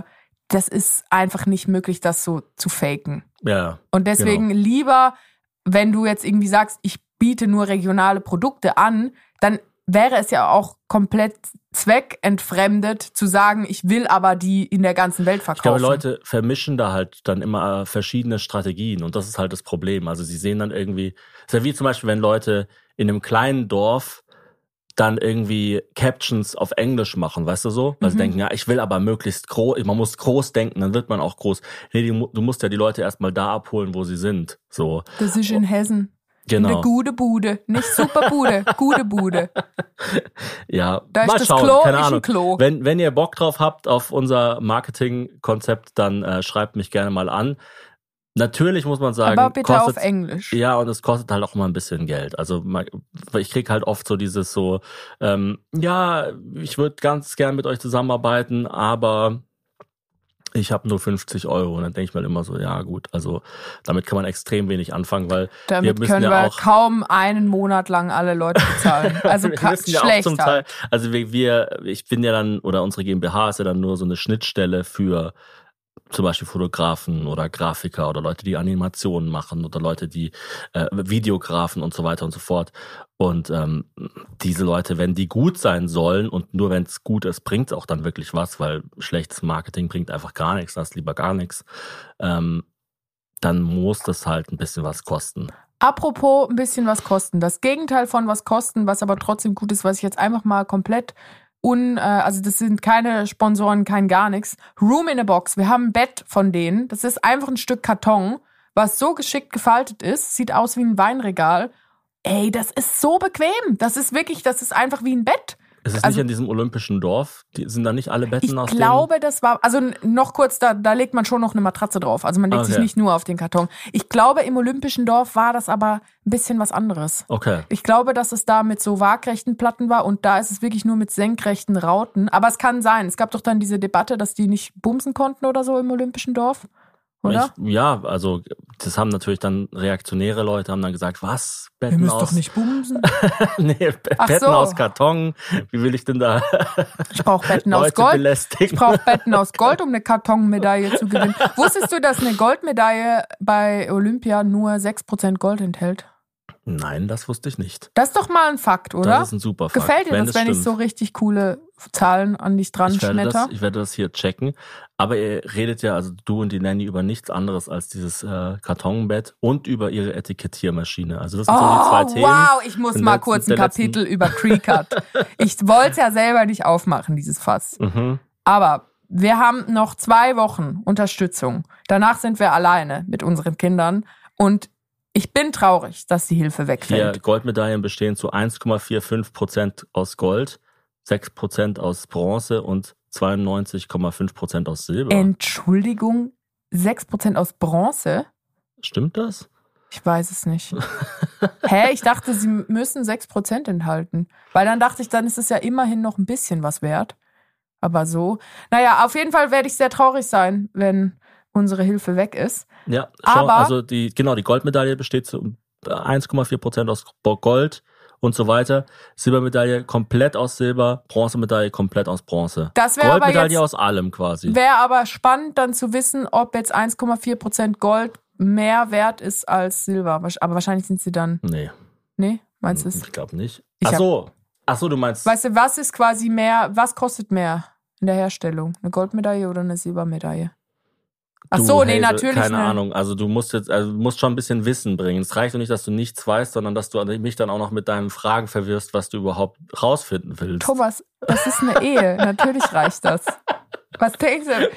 das ist einfach nicht möglich, das so zu faken. Ja. Und deswegen lieber, wenn du jetzt irgendwie sagst, ich biete nur regionale Produkte an, dann wäre es ja auch komplett zweckentfremdet zu sagen, ich will aber die in der ganzen Welt verkaufen. Ich glaube, Leute vermischen da halt dann immer verschiedene Strategien und das ist halt das Problem. Also sie sehen dann irgendwie, ist ja wie zum Beispiel, wenn Leute in einem kleinen Dorf dann irgendwie Captions auf Englisch machen, weißt du so? Weil sie denken, ja, ich will aber möglichst groß, man muss groß denken, dann wird man auch groß. Nee, du musst ja die Leute erstmal da abholen, wo sie sind. So. Das ist in Hessen. Genau. Eine gute Bude. Nicht super Bude, gute Bude. Ja, Da mal ist das schauen, Klo, keine ist ein Ahnung. Klo. Wenn ihr Bock drauf habt auf unser Marketingkonzept, dann schreibt mich gerne mal an. Natürlich muss man sagen, Aber bitte auf Englisch. Ja, und es kostet halt auch immer ein bisschen Geld. Also ich krieg halt oft so dieses so, ja, ich würde ganz gern mit euch zusammenarbeiten, aber ich habe nur 50 Euro. Und dann denke ich mir immer so, ja gut, also damit kann man extrem wenig anfangen, weil Damit wir müssen können ja wir auch kaum einen Monat lang alle Leute bezahlen. Also wir müssen ja auch schlecht zum Teil, halt. also ich bin ja dann, oder unsere GmbH ist ja dann nur so eine Schnittstelle für zum Beispiel Fotografen oder Grafiker oder Leute, die Animationen machen oder Leute, die Videografen und so weiter und so fort. Und diese Leute, wenn die gut sein sollen und nur wenn es gut ist, bringt es auch dann wirklich was, weil schlechtes Marketing bringt einfach gar nichts, das lieber gar nichts. Dann muss das halt ein bisschen was kosten. Apropos ein bisschen was kosten. Das Gegenteil von was kosten, was aber trotzdem gut ist, was ich jetzt einfach mal komplett also das sind keine Sponsoren, kein gar nichts. Room in a Box. Wir haben ein Bett von denen. Das ist einfach ein Stück Karton, was so geschickt gefaltet ist. Sieht aus wie ein Weinregal. Ey, das ist so bequem. Das ist einfach wie ein Bett. Ist es nicht in diesem olympischen Dorf? Sind da nicht alle Betten aus Ich glaube, das war, also noch kurz, da legt man schon noch eine Matratze drauf. Also man legt sich nicht nur auf den Karton. Ich glaube, im olympischen Dorf war das aber ein bisschen was anderes. Okay. Ich glaube, dass es da mit so waagrechten Platten war und da ist es wirklich nur mit senkrechten Rauten. Aber es kann sein. Es gab doch dann diese Debatte, dass die nicht bumsen konnten oder so im olympischen Dorf. Oder? Ja, also das haben natürlich dann reaktionäre Leute haben dann gesagt, was? Betten Ihr müsst aus... doch nicht bumsen. Nee, Betten so. aus Karton. Wie will ich denn da Ich brauche Betten aus Leute Gold. belästigen? Ich brauche Betten aus Gold, um eine Kartonmedaille zu gewinnen. Wusstest du, dass eine Goldmedaille bei Olympia nur 6% Gold enthält? Nein, das wusste ich nicht. Das ist doch mal ein Fakt, oder? Das ist ein super Fakt. Gefällt dir das, wenn ich stimmt. so richtig coole Zahlen an dich dran schmetter? Ich werde das hier checken. Aber ihr redet ja, also du und die Nanny, über nichts anderes als dieses Kartonbett und über ihre Etikettiermaschine. Also das sind so die zwei Themen. Wow, ich muss mal kurz ein Kapitel über Cricut. Ich wollte es ja selber nicht aufmachen, dieses Fass. Mhm. Aber wir haben noch 2 Wochen Unterstützung. Danach sind wir alleine mit unseren Kindern und ich bin traurig, dass die Hilfe wegfällt. Hier, Goldmedaillen bestehen zu 1,45% aus Gold, 6% aus Bronze und 92,5% aus Silber. Entschuldigung, 6% aus Bronze? Stimmt das? Ich weiß es nicht. Hä? Ich dachte, sie müssen 6% enthalten. Weil dann dachte ich, dann ist es ja immerhin noch ein bisschen was wert. Aber so. Naja, auf jeden Fall werde ich sehr traurig sein, wenn unsere Hilfe weg ist. Ja, aber also die Goldmedaille besteht zu 1,4% aus Gold und so weiter. Silbermedaille komplett aus Silber, Bronzemedaille komplett aus Bronze. Das wäre aber Goldmedaille jetzt, aus allem quasi. Wäre aber spannend dann zu wissen, ob jetzt 1,4% Gold mehr wert ist als Silber. Aber wahrscheinlich sind sie dann... Nee. Nee? Meinst du es? Ich glaube nicht. Ich Ach so, du meinst... Weißt du, was ist quasi mehr, was kostet mehr in der Herstellung? Eine Goldmedaille oder eine Silbermedaille? Ach so, nee, natürlich. Keine Ahnung. Also du musst schon ein bisschen Wissen bringen. Es reicht doch nicht, dass du nichts weißt, sondern dass du mich dann auch noch mit deinen Fragen verwirrst, was du überhaupt rausfinden willst. Thomas, das ist eine Ehe. Natürlich reicht das. Was denkst du?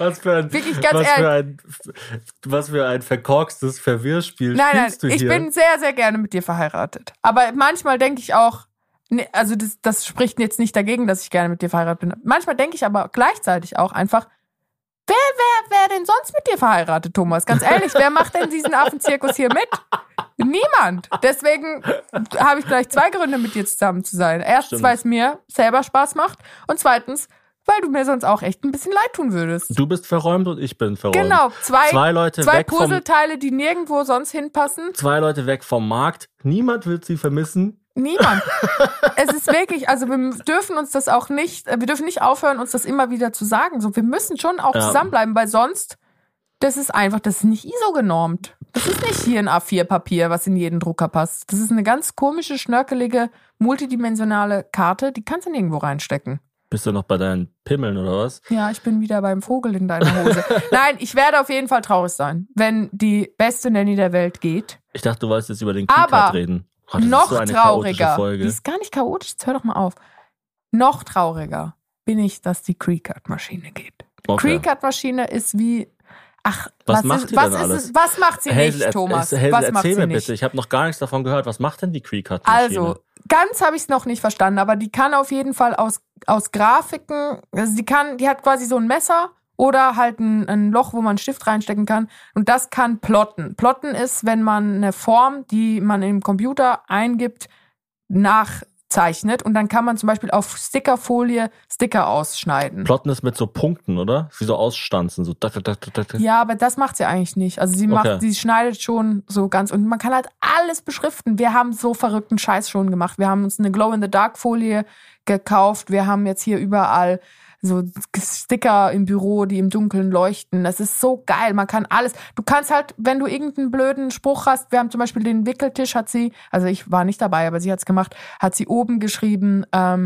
Was für ein verkorkstes Verwirrspiel spielst du hier? Ich bin sehr, sehr gerne mit dir verheiratet. Aber manchmal denke ich auch, also das spricht jetzt nicht dagegen, dass ich gerne mit dir verheiratet bin. Manchmal denke ich aber gleichzeitig auch einfach, wer denn sonst mit dir verheiratet, Thomas? Ganz ehrlich, wer macht denn diesen Affenzirkus hier mit? Niemand. Deswegen habe ich gleich 2 Gründe, mit dir zusammen zu sein. Erstens, weil es mir selber Spaß macht und zweitens, weil du mir sonst auch echt ein bisschen leid tun würdest. Du bist verräumt und ich bin verräumt. Genau, zwei weg Puzzleteile, die nirgendwo sonst hinpassen. 2 Leute weg vom Markt. Niemand wird sie vermissen. Niemand. Es ist wirklich, also wir dürfen uns das auch nicht, wir dürfen nicht aufhören, uns das immer wieder zu sagen. So, wir müssen schon auch zusammenbleiben, weil sonst, das ist nicht ISO genormt. Das ist nicht hier ein A4-Papier, was in jeden Drucker passt. Das ist eine ganz komische, schnörkelige, multidimensionale Karte, die kannst du nirgendwo reinstecken. Bist du noch bei deinen Pimmeln oder was? Ja, ich bin wieder beim Vogel in deiner Hose. Nein, ich werde auf jeden Fall traurig sein, wenn die beste Nanny der Welt geht. Ich dachte, du wolltest jetzt über den Keycard reden. Oh, das noch ist so eine trauriger. Folge. Die ist gar nicht chaotisch, jetzt hör doch mal auf. Noch trauriger bin ich, dass die Cricut-Maschine geht. Okay. Cricut-Maschine ist wie... Ach, was macht sie denn alles? Was macht sie nicht, Thomas? Hazel, was macht erzähl sie mir nicht? bitte, ich habe noch gar nichts davon gehört. Was macht denn die Cricut-Maschine? Also, ganz habe ich es noch nicht verstanden, aber die kann auf jeden Fall aus Grafiken, also die hat quasi so ein Messer oder halt ein Loch, wo man einen Stift reinstecken kann und das kann plotten. Plotten ist, wenn man eine Form, die man im Computer eingibt, nachzeichnet und dann kann man zum Beispiel auf Stickerfolie Sticker ausschneiden. Plotten ist mit so Punkten, oder? Wie so ausstanzen, so. Ja, aber das macht sie eigentlich nicht. Also sie schneidet schon so ganz und man kann halt alles beschriften. Wir haben so verrückten Scheiß schon gemacht. Wir haben uns eine Glow-in-the-Dark-Folie gekauft. Wir haben jetzt hier überall so Sticker im Büro, die im Dunkeln leuchten. Das ist so geil. Man kann alles. Du kannst halt, wenn du irgendeinen blöden Spruch hast, wir haben zum Beispiel den Wickeltisch, also ich war nicht dabei, aber sie hat's gemacht, hat sie oben geschrieben,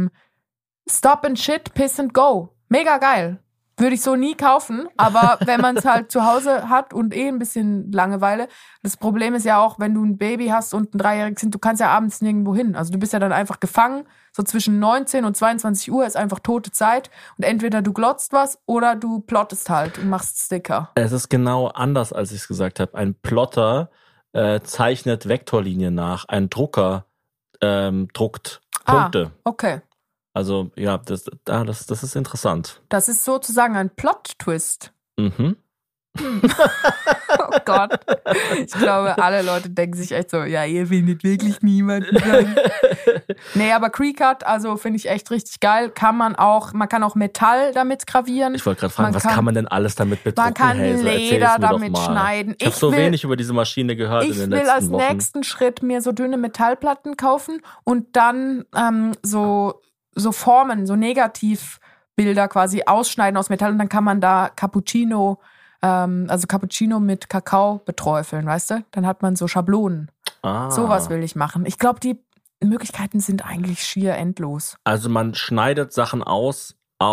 Stop and shit, piss and go. Mega geil. Würde ich so nie kaufen, aber wenn man es halt zu Hause hat und ein bisschen Langeweile, das Problem ist ja auch, wenn du ein Baby hast und ein 3-jähriges Kind, du kannst ja abends nirgendwo hin. Also du bist ja dann einfach gefangen, so zwischen 19 und 22 Uhr ist einfach tote Zeit und entweder du glotzt was oder du plottest halt und machst Sticker. Es ist genau anders, als ich es gesagt habe. Ein Plotter zeichnet Vektorlinien nach, ein Drucker druckt Punkte. Okay. Also ja, das ist interessant. Das ist sozusagen ein Plot-Twist. Mhm. Oh Gott. Ich glaube, alle Leute denken sich echt so, ja, ihr findet wirklich niemanden. Nee, aber Cricut, also finde ich echt richtig geil. Man kann auch Metall damit gravieren. Ich wollte gerade fragen, was kann man denn alles damit bedrucken? Man kann Leder damit schneiden. Ich habe so wenig über diese Maschine gehört in den letzten Wochen. Ich will als nächsten Schritt mir so dünne Metallplatten kaufen und dann so Formen, so Negativbilder quasi ausschneiden aus Metall und dann kann man da Cappuccino mit Kakao beträufeln, weißt du? Dann hat man so Schablonen. Sowas will ich machen. Ich glaube, die Möglichkeiten sind eigentlich schier endlos. Also man schneidet Sachen aus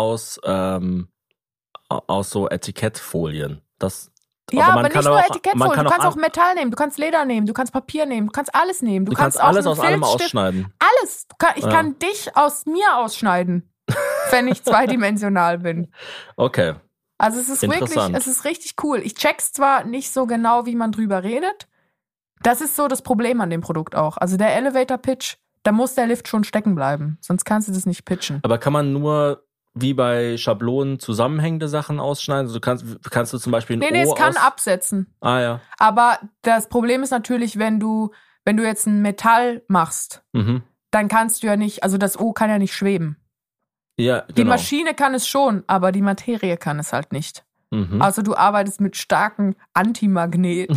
so Etikettfolien. Aber nicht nur Etikettfolien. Du kannst auch Metall nehmen, du kannst Leder nehmen, du kannst Papier nehmen, du kannst alles nehmen. Du kannst alles aus allem ausschneiden. Alles. Ich kann dich aus mir ausschneiden, wenn ich zweidimensional bin. Okay. Also es ist richtig cool. Ich check's zwar nicht so genau, wie man drüber redet. Das ist so das Problem an dem Produkt auch. Also der Elevator-Pitch, da muss der Lift schon stecken bleiben. Sonst kannst du das nicht pitchen. Aber kann man nur wie bei Schablonen zusammenhängende Sachen ausschneiden? Also kannst du zum Beispiel es kann absetzen. Ah ja. Aber das Problem ist natürlich, wenn du jetzt ein Metall machst, dann kannst du ja nicht, also das O kann ja nicht schweben. Ja, genau. Die Maschine kann es schon, aber die Materie kann es halt nicht. Also du arbeitest mit starken Antimagneten.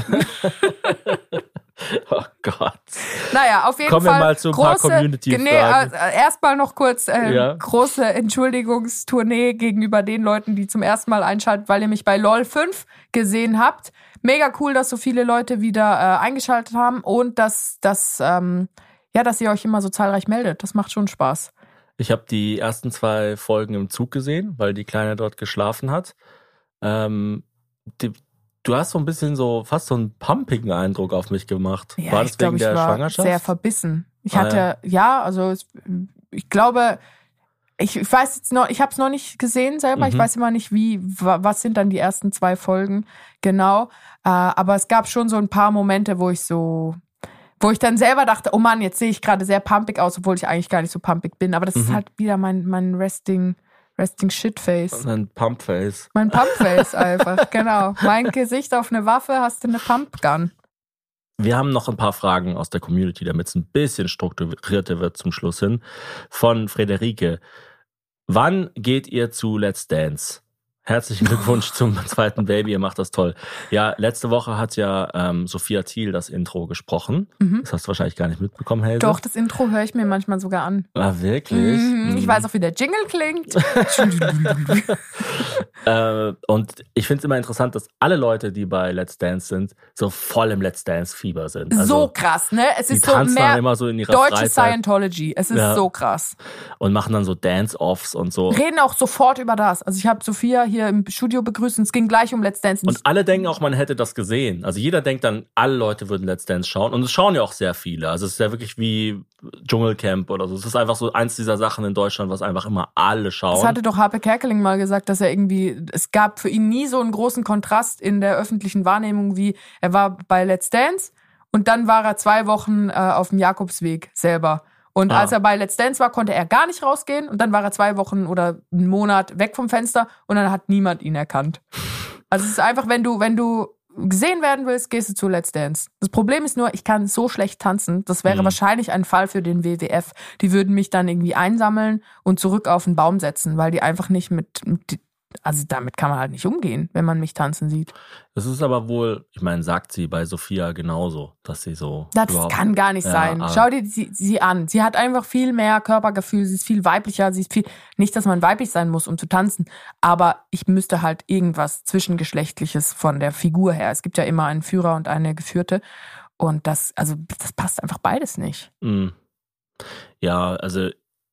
Oh Gott. Naja, auf jeden Kommen Fall. Kommen wir mal zu ein paar Community-Fragen. Erstmal noch kurz große Entschuldigungstournee gegenüber den Leuten, die zum ersten Mal einschalten, weil ihr mich bei LOL 5 gesehen habt. Mega cool, dass so viele Leute wieder eingeschaltet haben und dass ihr euch immer so zahlreich meldet. Das macht schon Spaß. Ich habe die ersten 2 Folgen im Zug gesehen, weil die Kleine dort geschlafen hat. Du hast so ein bisschen fast so einen pumpigen Eindruck auf mich gemacht. Ja, war das wegen der Schwangerschaft? Sehr verbissen. Ich glaube, ich weiß jetzt noch, ich habe es noch nicht gesehen selber. Ich weiß immer nicht, was sind dann die ersten 2 Folgen genau. Aber es gab schon so ein paar Momente, wo ich dann selber dachte, oh Mann, jetzt sehe ich gerade sehr pumpig aus, obwohl ich eigentlich gar nicht so pumpig bin. Aber das ist halt wieder mein Resting Shitface. Ein Pumpface. Mein Pumpface einfach, genau. Mein Gesicht auf eine Waffe, hast du eine Pumpgun. Wir haben noch ein paar Fragen aus der Community, damit es ein bisschen strukturierter wird zum Schluss hin. Von Frederike. Wann geht ihr zu Let's Dance? Herzlichen Glückwunsch zum zweiten Baby, ihr macht das toll. Ja, letzte Woche hat ja Sophia Thiel das Intro gesprochen. Das hast du wahrscheinlich gar nicht mitbekommen, Hazel. Doch, das Intro höre ich mir manchmal sogar an. Ah, wirklich? Ich weiß auch, wie der Jingle klingt. Und ich finde es immer interessant, dass alle Leute, die bei Let's Dance sind, so voll im Let's Dance-Fieber sind. Also, so krass, ne? Es die ist so tanzen dann mehr immer so in ihrer deutsche Freizeit Scientology. Es ist so krass. und machen dann so Dance-Offs und so. Reden auch sofort über das. Also ich habe Sophia hier im Studio begrüßt und es ging gleich um Let's Dance. Und alle denken auch, man hätte das gesehen. Also jeder denkt dann, alle Leute würden Let's Dance schauen. Und es schauen ja auch sehr viele. Also es ist ja wirklich wie Dschungelcamp oder so. Es ist einfach so eins dieser Sachen in Deutschland, was einfach immer alle schauen. Das hatte doch Harpe Kerkeling mal gesagt, dass er irgendwie, es gab für ihn nie so einen großen Kontrast in der öffentlichen Wahrnehmung, wie er war bei Let's Dance und dann war er 2 Wochen auf dem Jakobsweg selber. Und als er bei Let's Dance war, konnte er gar nicht rausgehen. Und dann war er 2 Wochen oder einen Monat weg vom Fenster und dann hat niemand ihn erkannt. Also es ist einfach, wenn du gesehen werden willst, gehst du zu Let's Dance. Das Problem ist nur, ich kann so schlecht tanzen. Das wäre wahrscheinlich ein Fall für den WWF. Die würden mich dann irgendwie einsammeln und zurück auf den Baum setzen, weil die einfach nicht also damit kann man halt nicht umgehen, wenn man mich tanzen sieht. Das ist aber wohl, ich meine, sagt sie bei Sophia genauso, dass sie so... Das kann gar nicht sein. Schau dir sie an. Sie hat einfach viel mehr Körpergefühl, sie ist viel weiblicher, nicht, dass man weiblich sein muss, um zu tanzen, aber ich müsste halt irgendwas Zwischengeschlechtliches von der Figur her. Es gibt ja immer einen Führer und eine Geführte und das passt einfach beides nicht. Ja, also...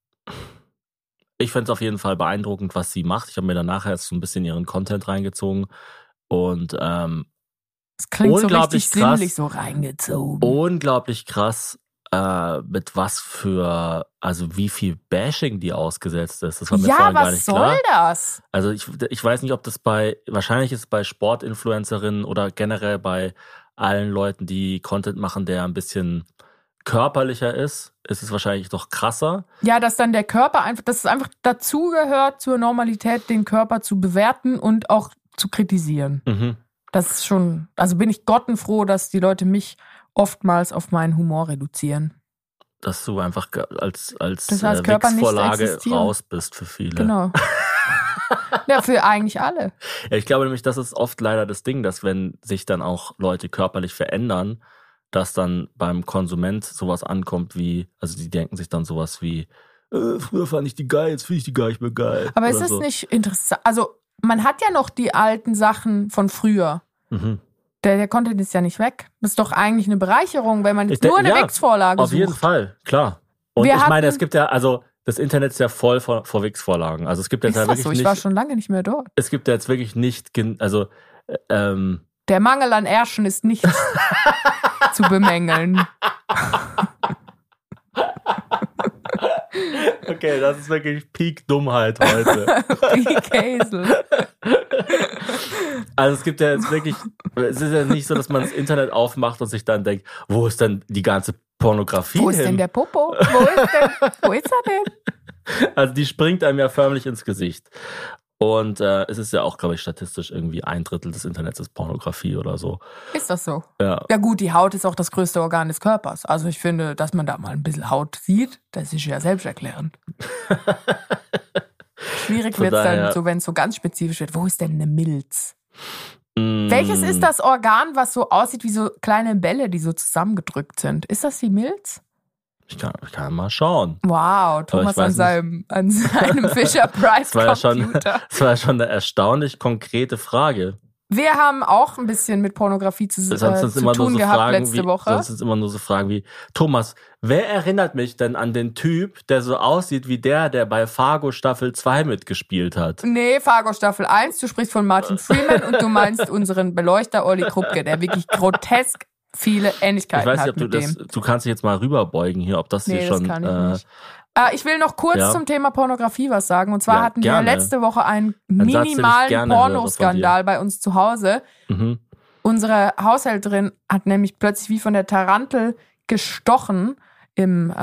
Ich fände es auf jeden Fall beeindruckend, was sie macht. Ich habe mir dann nachher so ein bisschen ihren Content reingezogen und es klingt so richtig sinnlich so reingezogen. Unglaublich krass, mit was für, also wie viel Bashing die ausgesetzt ist. Das war mir vorhin gar nicht klar. Ja, was soll das? Also ich weiß nicht, ob das wahrscheinlich ist es bei Sportinfluencerinnen oder generell bei allen Leuten, die Content machen, der ein bisschen körperlicher ist es wahrscheinlich doch krasser. Ja, dass dann der Körper dass es einfach dazugehört zur Normalität, den Körper zu bewerten und auch zu kritisieren. Das ist schon, also bin ich grottenfroh, dass die Leute mich oftmals auf meinen Humor reduzieren. Dass du einfach als Körper Wix-Vorlage raus bist für viele. Genau. Ja, für eigentlich alle. Ja, ich glaube nämlich, das ist oft leider das Ding, dass wenn sich dann auch Leute körperlich verändern, dass dann beim Konsument sowas ankommt wie, also die denken sich dann sowas wie, früher fand ich die geil, jetzt finde ich die gar nicht mehr geil. Aber ist das nicht interessant? Also man hat ja noch die alten Sachen von früher. Der Content ist ja nicht weg. Das ist doch eigentlich eine Bereicherung, wenn man jetzt nur eine Wix-Vorlage sucht. Auf jeden Fall, klar. Und ich meine, es gibt ja, also das Internet ist ja voll vor Wix-Vorlagen. Also es gibt jetzt ja wirklich nicht. Ich war schon lange nicht mehr dort. Es gibt ja jetzt wirklich nicht, also der Mangel an Ärschen ist nicht zu bemängeln. Okay, das ist wirklich Peak-Dummheit heute. Peak-Hazel. Also es gibt ja jetzt wirklich, es ist ja nicht so, dass man das Internet aufmacht und sich dann denkt, wo ist denn die ganze Pornografie hin? Wo ist denn der Popo? Wo ist er denn? Also die springt einem ja förmlich ins Gesicht. Und es ist ja auch, glaube ich, statistisch irgendwie 1/3 des Internets ist Pornografie oder so. Ist das so? Ja. Ja gut, die Haut ist auch das größte Organ des Körpers. Also ich finde, dass man da mal ein bisschen Haut sieht, das ist ja selbsterklärend. Schwierig wird es dann so, wenn es so ganz spezifisch wird. Wo ist denn eine Milz? Welches ist das Organ, was so aussieht wie so kleine Bälle, die so zusammengedrückt sind? Ist das die Milz? Ich kann mal schauen. Wow, Thomas an seinem Fisher-Price-Computer. Das war ja schon eine erstaunlich konkrete Frage. Wir haben auch ein bisschen mit Pornografie zu tun gehabt letzte Woche. Sonst sind es immer nur so Fragen wie, Thomas, wer erinnert mich denn an den Typ, der so aussieht wie der bei Fargo Staffel 2 mitgespielt hat? Nee, Fargo Staffel 1, du sprichst von Martin Freeman und du meinst unseren Beleuchter Olli Krupke, der wirklich grotesk viele Ähnlichkeiten hat. Ich weiß nicht, ob du kannst dich jetzt mal rüberbeugen hier, ob das hier schon... Das kann ich nicht. Ich will noch kurz zum Thema Pornografie was sagen. Und zwar hatten wir letzte Woche einen minimalen Pornoskandal bei uns zu Hause. Unsere Haushälterin hat nämlich plötzlich wie von der Tarantel gestochen, im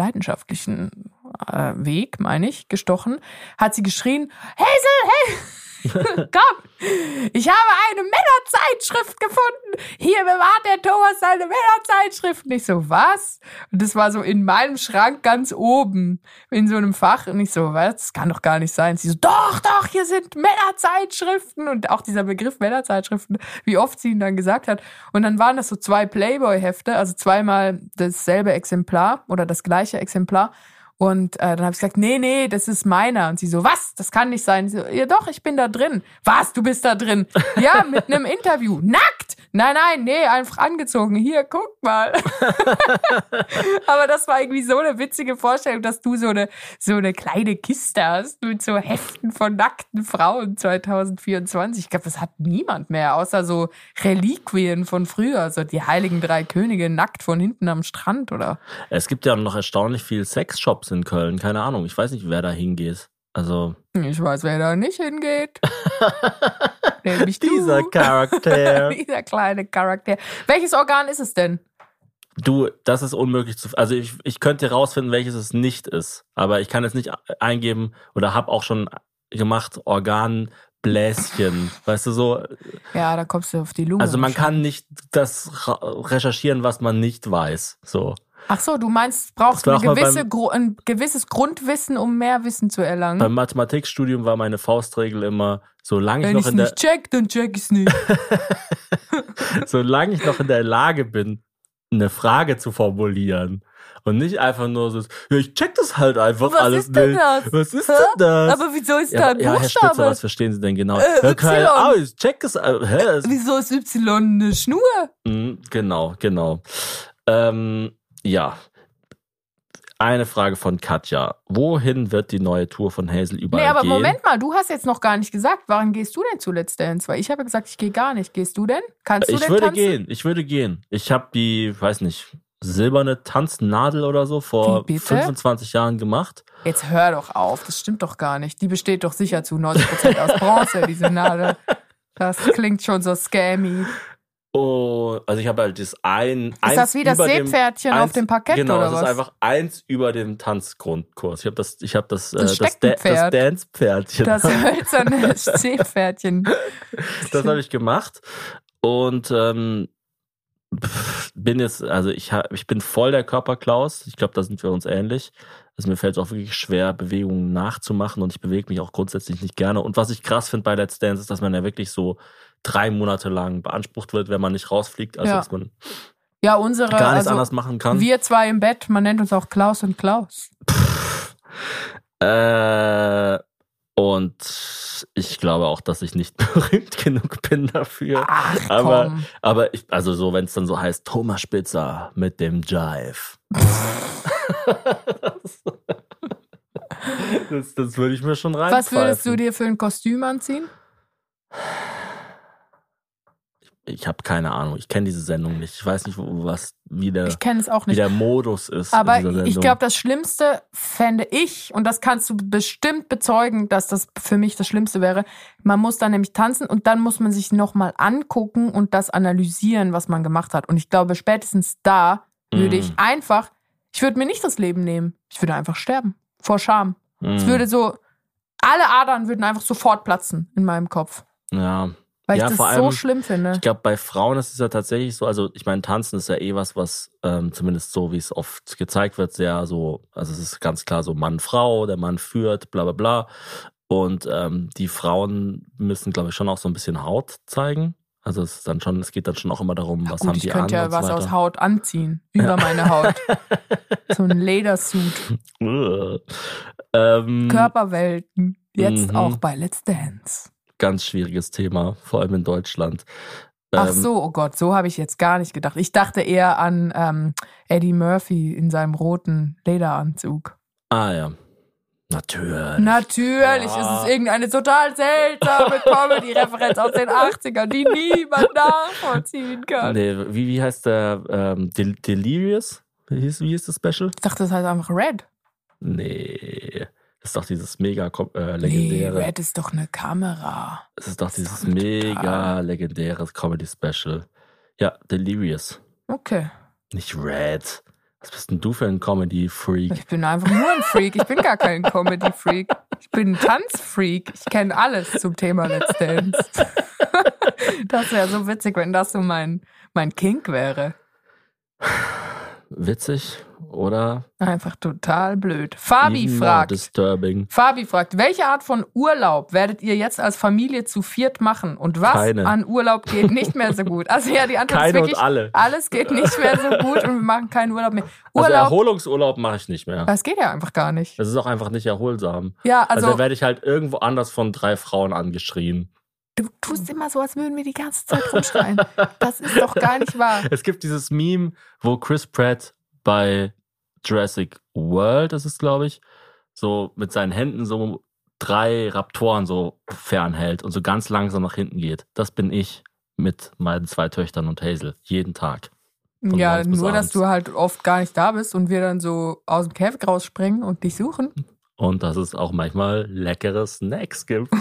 leidenschaftlichen Weg, meine ich, gestochen, hat sie geschrien, Hazel, Komm, ich habe eine Männerzeitschrift gefunden. Hier bewahrt der Thomas seine Männerzeitschrift. Und ich so, was? Und das war so in meinem Schrank ganz oben in so einem Fach. Und ich so, was? Das kann doch gar nicht sein. Sie so, doch, hier sind Männerzeitschriften. Und auch dieser Begriff Männerzeitschriften, wie oft sie ihn dann gesagt hat. Und dann waren das so 2 Playboy-Hefte, also zweimal dasselbe Exemplar oder das gleiche Exemplar. Und dann habe ich gesagt, nee, das ist meiner. Und sie so, was? Das kann nicht sein. Sie so, ja doch, ich bin da drin. Was? Du bist da drin? Ja, mit einem Interview. Nackt? Nein, nee, einfach angezogen. Hier, guck mal. Aber das war irgendwie so eine witzige Vorstellung, dass du so eine kleine Kiste hast mit so Heften von nackten Frauen 2024. Ich glaube, das hat niemand mehr, außer so Reliquien von früher. So die heiligen 3 Könige nackt von hinten am Strand, oder? Es gibt ja noch erstaunlich viel Sexshops in Köln. Keine Ahnung. Ich weiß nicht, wer da hingeht. Also. Ich weiß, wer da nicht hingeht. Nämlich dieser du. Charakter. Dieser kleine Charakter. Welches Organ ist es denn? Du, das ist unmöglich zu. Also ich könnte rausfinden, welches es nicht ist. Aber ich kann jetzt nicht eingeben oder habe auch schon gemacht, Organbläschen. Weißt du so? Ja, da kommst du auf die Lunge. Also man kann nicht das recherchieren, was man nicht weiß. So. Ach so, du meinst, brauchst ein gewisses Grundwissen, um mehr Wissen zu erlangen? Beim Mathematikstudium war meine Faustregel immer, solange ich nicht check, dann check ich's nicht. Solange ich noch in der Lage bin, eine Frage zu formulieren und nicht einfach nur so, ja, ich check das halt einfach was alles ist denn nicht. Das? Was ist denn das? Aber wieso ist da ein Ja, Herr Buchstabe? Spitzer, was verstehen Sie denn genau? Y. Keine Ahnung, ich check es. Wieso ist Y eine Schnur? Genau. Ja. Eine Frage von Katja. Wohin wird die neue Tour von Hazel überall gehen? Nee, aber Moment mal, du hast jetzt noch gar nicht gesagt, wann gehst du denn zu Let's Dance? Weil ich habe gesagt, ich gehe gar nicht. Gehst du denn? Kannst du denn tanzen? Ich würde gehen. Ich habe die, weiß nicht, silberne Tanznadel oder so vor 25 Jahren gemacht. Jetzt hör doch auf, das stimmt doch gar nicht. Die besteht doch sicher zu 90% aus Bronze, diese Nadel. Das klingt schon so scammy. Oh, also ich habe halt das Ist das wie das Seepferdchen auf dem Parkett genau, oder was? Genau, das ist einfach eins über dem Tanzgrundkurs. Ich habe das Steckenpferd. Das Dancepferdchen. Das hölzerne Seepferdchen. Das habe ich gemacht und bin jetzt, also ich bin voll der Körperklaus. Ich glaube, da sind wir uns ähnlich. Also mir fällt es auch wirklich schwer, Bewegungen nachzumachen und ich bewege mich auch grundsätzlich nicht gerne. Und was ich krass finde bei Let's Dance ist, dass man ja wirklich so 3 Monate lang beansprucht wird, wenn man nicht rausfliegt. Also dass man gar nichts anders machen kann. Wir 2 im Bett, man nennt uns auch Klaus und Klaus. Und ich glaube auch, dass ich nicht berühmt genug bin dafür. Ach, aber also so, wenn es dann so heißt, Thomas Spitzer mit dem Jive. das würde ich mir schon reinpfeifen. Was würdest du dir für ein Kostüm anziehen? Ich habe keine Ahnung. Ich kenne diese Sendung nicht. Ich weiß nicht, wie der Modus ist. Aber ich glaube, das Schlimmste fände ich, und das kannst du bestimmt bezeugen, dass das für mich das Schlimmste wäre, man muss dann nämlich tanzen und dann muss man sich nochmal angucken und das analysieren, was man gemacht hat. Und ich glaube, spätestens da würde ich würde mir nicht das Leben nehmen. Ich würde einfach sterben. Vor Scham. Es würde so, alle Adern würden einfach sofort platzen in meinem Kopf. Ja. Weil ich das vor allem, so schlimm finde. Ich glaube, bei Frauen ist es ja tatsächlich so, also ich meine, Tanzen ist ja was zumindest so, wie es oft gezeigt wird, sehr so, also es ist ganz klar so Mann-Frau, der Mann führt, bla bla bla. Und die Frauen müssen, glaube ich, schon auch so ein bisschen Haut zeigen. Also es geht dann schon auch immer darum, was haben die an und so weiter. Ich könnte ja was aus Haut anziehen, über meine Haut. So ein Ledersuit. Körperwelten, jetzt auch bei Let's Dance. Ganz schwieriges Thema, vor allem in Deutschland. Ach so, oh Gott, so habe ich jetzt gar nicht gedacht. Ich dachte eher an Eddie Murphy in seinem roten Lederanzug. Ah ja, natürlich. Natürlich ist es irgendeine total seltsame Comedy-Referenz aus den 80ern, die niemand nachvollziehen kann. Nee, wie heißt der? Delirious? Wie ist das Special? Ich dachte, das heißt einfach Red. Nee. Das ist doch dieses mega legendäre. Nee, Red ist doch eine Kamera. Es ist doch dieses mega legendäre Comedy-Special. Ja, Delirious. Okay. Nicht Red. Was bist denn du für ein Comedy-Freak? Ich bin einfach nur ein Freak. Ich bin gar kein Comedy-Freak. Ich bin ein Tanzfreak. Ich kenne alles zum Thema Let's Dance. Das wäre so witzig, wenn das so mein Kink wäre. Witzig oder Einfach total blöd. Fabi even more fragt, disturbing? welche Art von Urlaub werdet ihr jetzt als Familie zu viert machen? Und was Keine. an Urlaub geht nicht mehr so gut? Also ja, die Antwort Keine ist wirklich, und alle. alles geht nicht mehr so gut und wir machen keinen Urlaub mehr. Also Urlaub, Erholungsurlaub mache ich nicht mehr. das geht ja einfach gar nicht. Das ist auch einfach nicht erholsam. Ja, Also also da werde ich halt irgendwo anders von 3 Frauen angeschrien. du tust immer so, als würden wir die ganze Zeit rumschreien. Das ist doch gar nicht wahr. Es gibt dieses Meme, wo Chris Pratt bei Jurassic World, das ist glaube ich, so mit seinen Händen so 3 Raptoren so fernhält und so ganz langsam nach hinten geht. Das bin ich mit meinen 2 Töchtern und Hazel. Jeden Tag. Von Ja, morgens bis nur, dass abends. du halt oft gar nicht da bist und wir dann so aus dem Käfig rausspringen und dich suchen. Und dass es auch manchmal leckere Snacks gibt.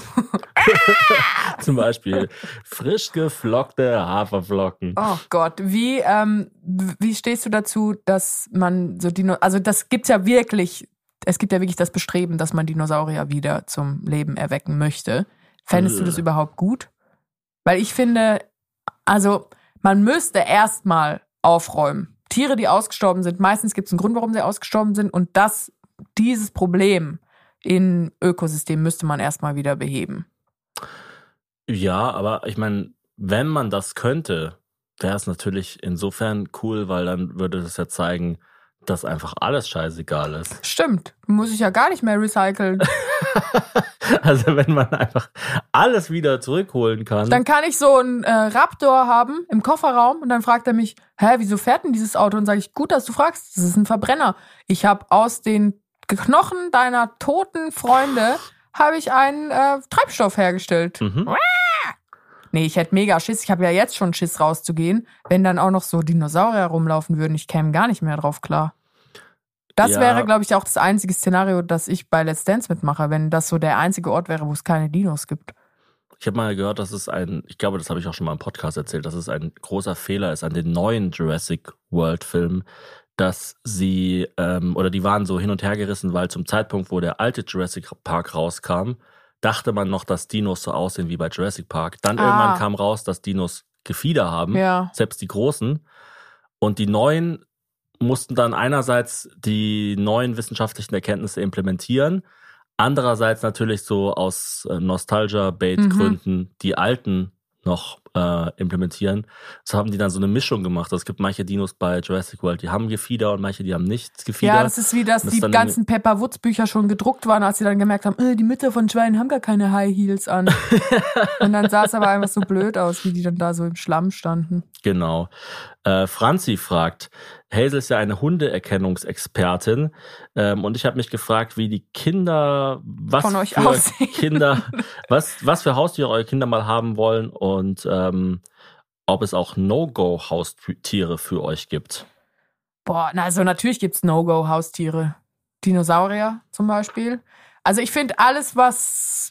Zum Beispiel frisch geflockte Haferflocken. Oh Gott, wie stehst du dazu, dass man so also das gibt's ja wirklich, es gibt ja wirklich das Bestreben, dass man Dinosaurier wieder zum Leben erwecken möchte. Fändest du das überhaupt gut? Weil ich finde, also man müsste erstmal aufräumen. Tiere, die ausgestorben sind, meistens gibt es einen Grund, warum sie ausgestorben sind und dieses Problem im Ökosystem müsste man erstmal wieder beheben. Ja, aber ich meine, wenn man das könnte, wäre es natürlich insofern cool, weil dann würde das ja zeigen, dass einfach alles scheißegal ist. Stimmt, muss ich ja gar nicht mehr recyceln. Also wenn man einfach alles wieder zurückholen kann. Dann kann ich so einen Raptor haben im Kofferraum und dann fragt er mich, wieso fährt denn dieses Auto? Und sage ich, gut, dass du fragst, das ist ein Verbrenner. Ich habe aus den Knochen deiner toten Freunde habe ich einen Treibstoff hergestellt. Mhm. Nee, ich hätte mega Schiss. Ich habe ja jetzt schon Schiss rauszugehen. Wenn dann auch noch so Dinosaurier rumlaufen würden, ich käme gar nicht mehr drauf klar. Das Ja. wäre, glaube ich, auch das einzige Szenario, das ich bei Let's Dance mitmache, wenn das so der einzige Ort wäre, wo es keine Dinos gibt. Ich habe mal gehört, dass es ich glaube, das habe ich auch schon mal im Podcast erzählt, dass es ein großer Fehler ist an den neuen Jurassic World Filmen, dass sie, oder die waren so hin und her gerissen, weil zum Zeitpunkt, wo der alte Jurassic Park rauskam, dachte man noch, dass Dinos so aussehen wie bei Jurassic Park. Dann irgendwann kam raus, dass Dinos Gefieder haben, Ja. selbst die großen. Und die neuen mussten dann einerseits die neuen wissenschaftlichen Erkenntnisse implementieren, andererseits natürlich so aus Nostalgia-Bait-Gründen die alten noch implementieren. So haben die dann so eine Mischung gemacht. Also es gibt manche Dinos bei Jurassic World, die haben Gefieder und manche, die haben nicht Gefieder. Ja, das ist wie, dass Das die dann ganzen Pepper Woods Bücher schon gedruckt waren, als sie dann gemerkt haben, die Mütter von Schweinen haben gar keine High Heels an. Und dann sah es aber einfach so blöd aus, wie die dann da so im Schlamm standen. Genau. Franzi fragt, Hazel ist ja eine Hundeerkennungsexpertin und ich habe mich gefragt, wie die Kinder, was Von euch für aussehen. Kinder, was für Haustiere eure Kinder mal haben wollen und ob es auch No-Go-Haustiere für euch gibt. Boah, also natürlich gibt's No-Go-Haustiere. Dinosaurier zum Beispiel. Also ich finde alles, was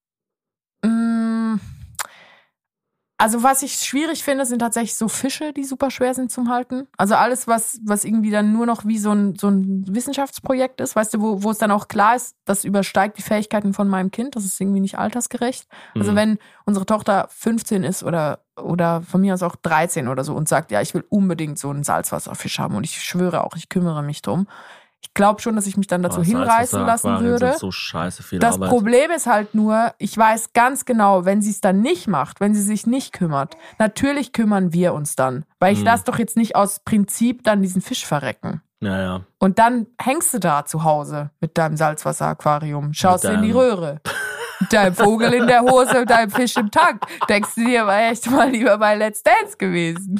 was ich schwierig finde, sind tatsächlich so Fische, die super schwer sind zum Halten. Also alles, was irgendwie dann nur noch wie so ein Wissenschaftsprojekt ist, weißt du, wo es dann auch klar ist, das übersteigt die Fähigkeiten von meinem Kind, das ist irgendwie nicht altersgerecht. Also wenn unsere Tochter 15 ist oder von mir aus auch 13 oder so und sagt, ja, ich will unbedingt so einen Salzwasserfisch haben und ich schwöre auch, ich kümmere mich drum. Ich glaube schon, dass ich mich dann dazu hinreißen lassen Salzwasser-Aquarien würde. sind so scheiße viel Das Arbeit. Problem ist halt nur, ich weiß ganz genau, wenn sie es dann nicht macht, wenn sie sich nicht kümmert, natürlich kümmern wir uns dann. Weil ich lasse doch jetzt nicht aus Prinzip dann diesen Fisch verrecken. Ja. Und dann hängst du da zu Hause mit deinem Salzwasseraquarium, schaust in die deinem- Röhre. Mit deinem Vogel in der Hose und deinem Fisch im Tank. Denkst du dir, war echt mal lieber bei Let's Dance gewesen.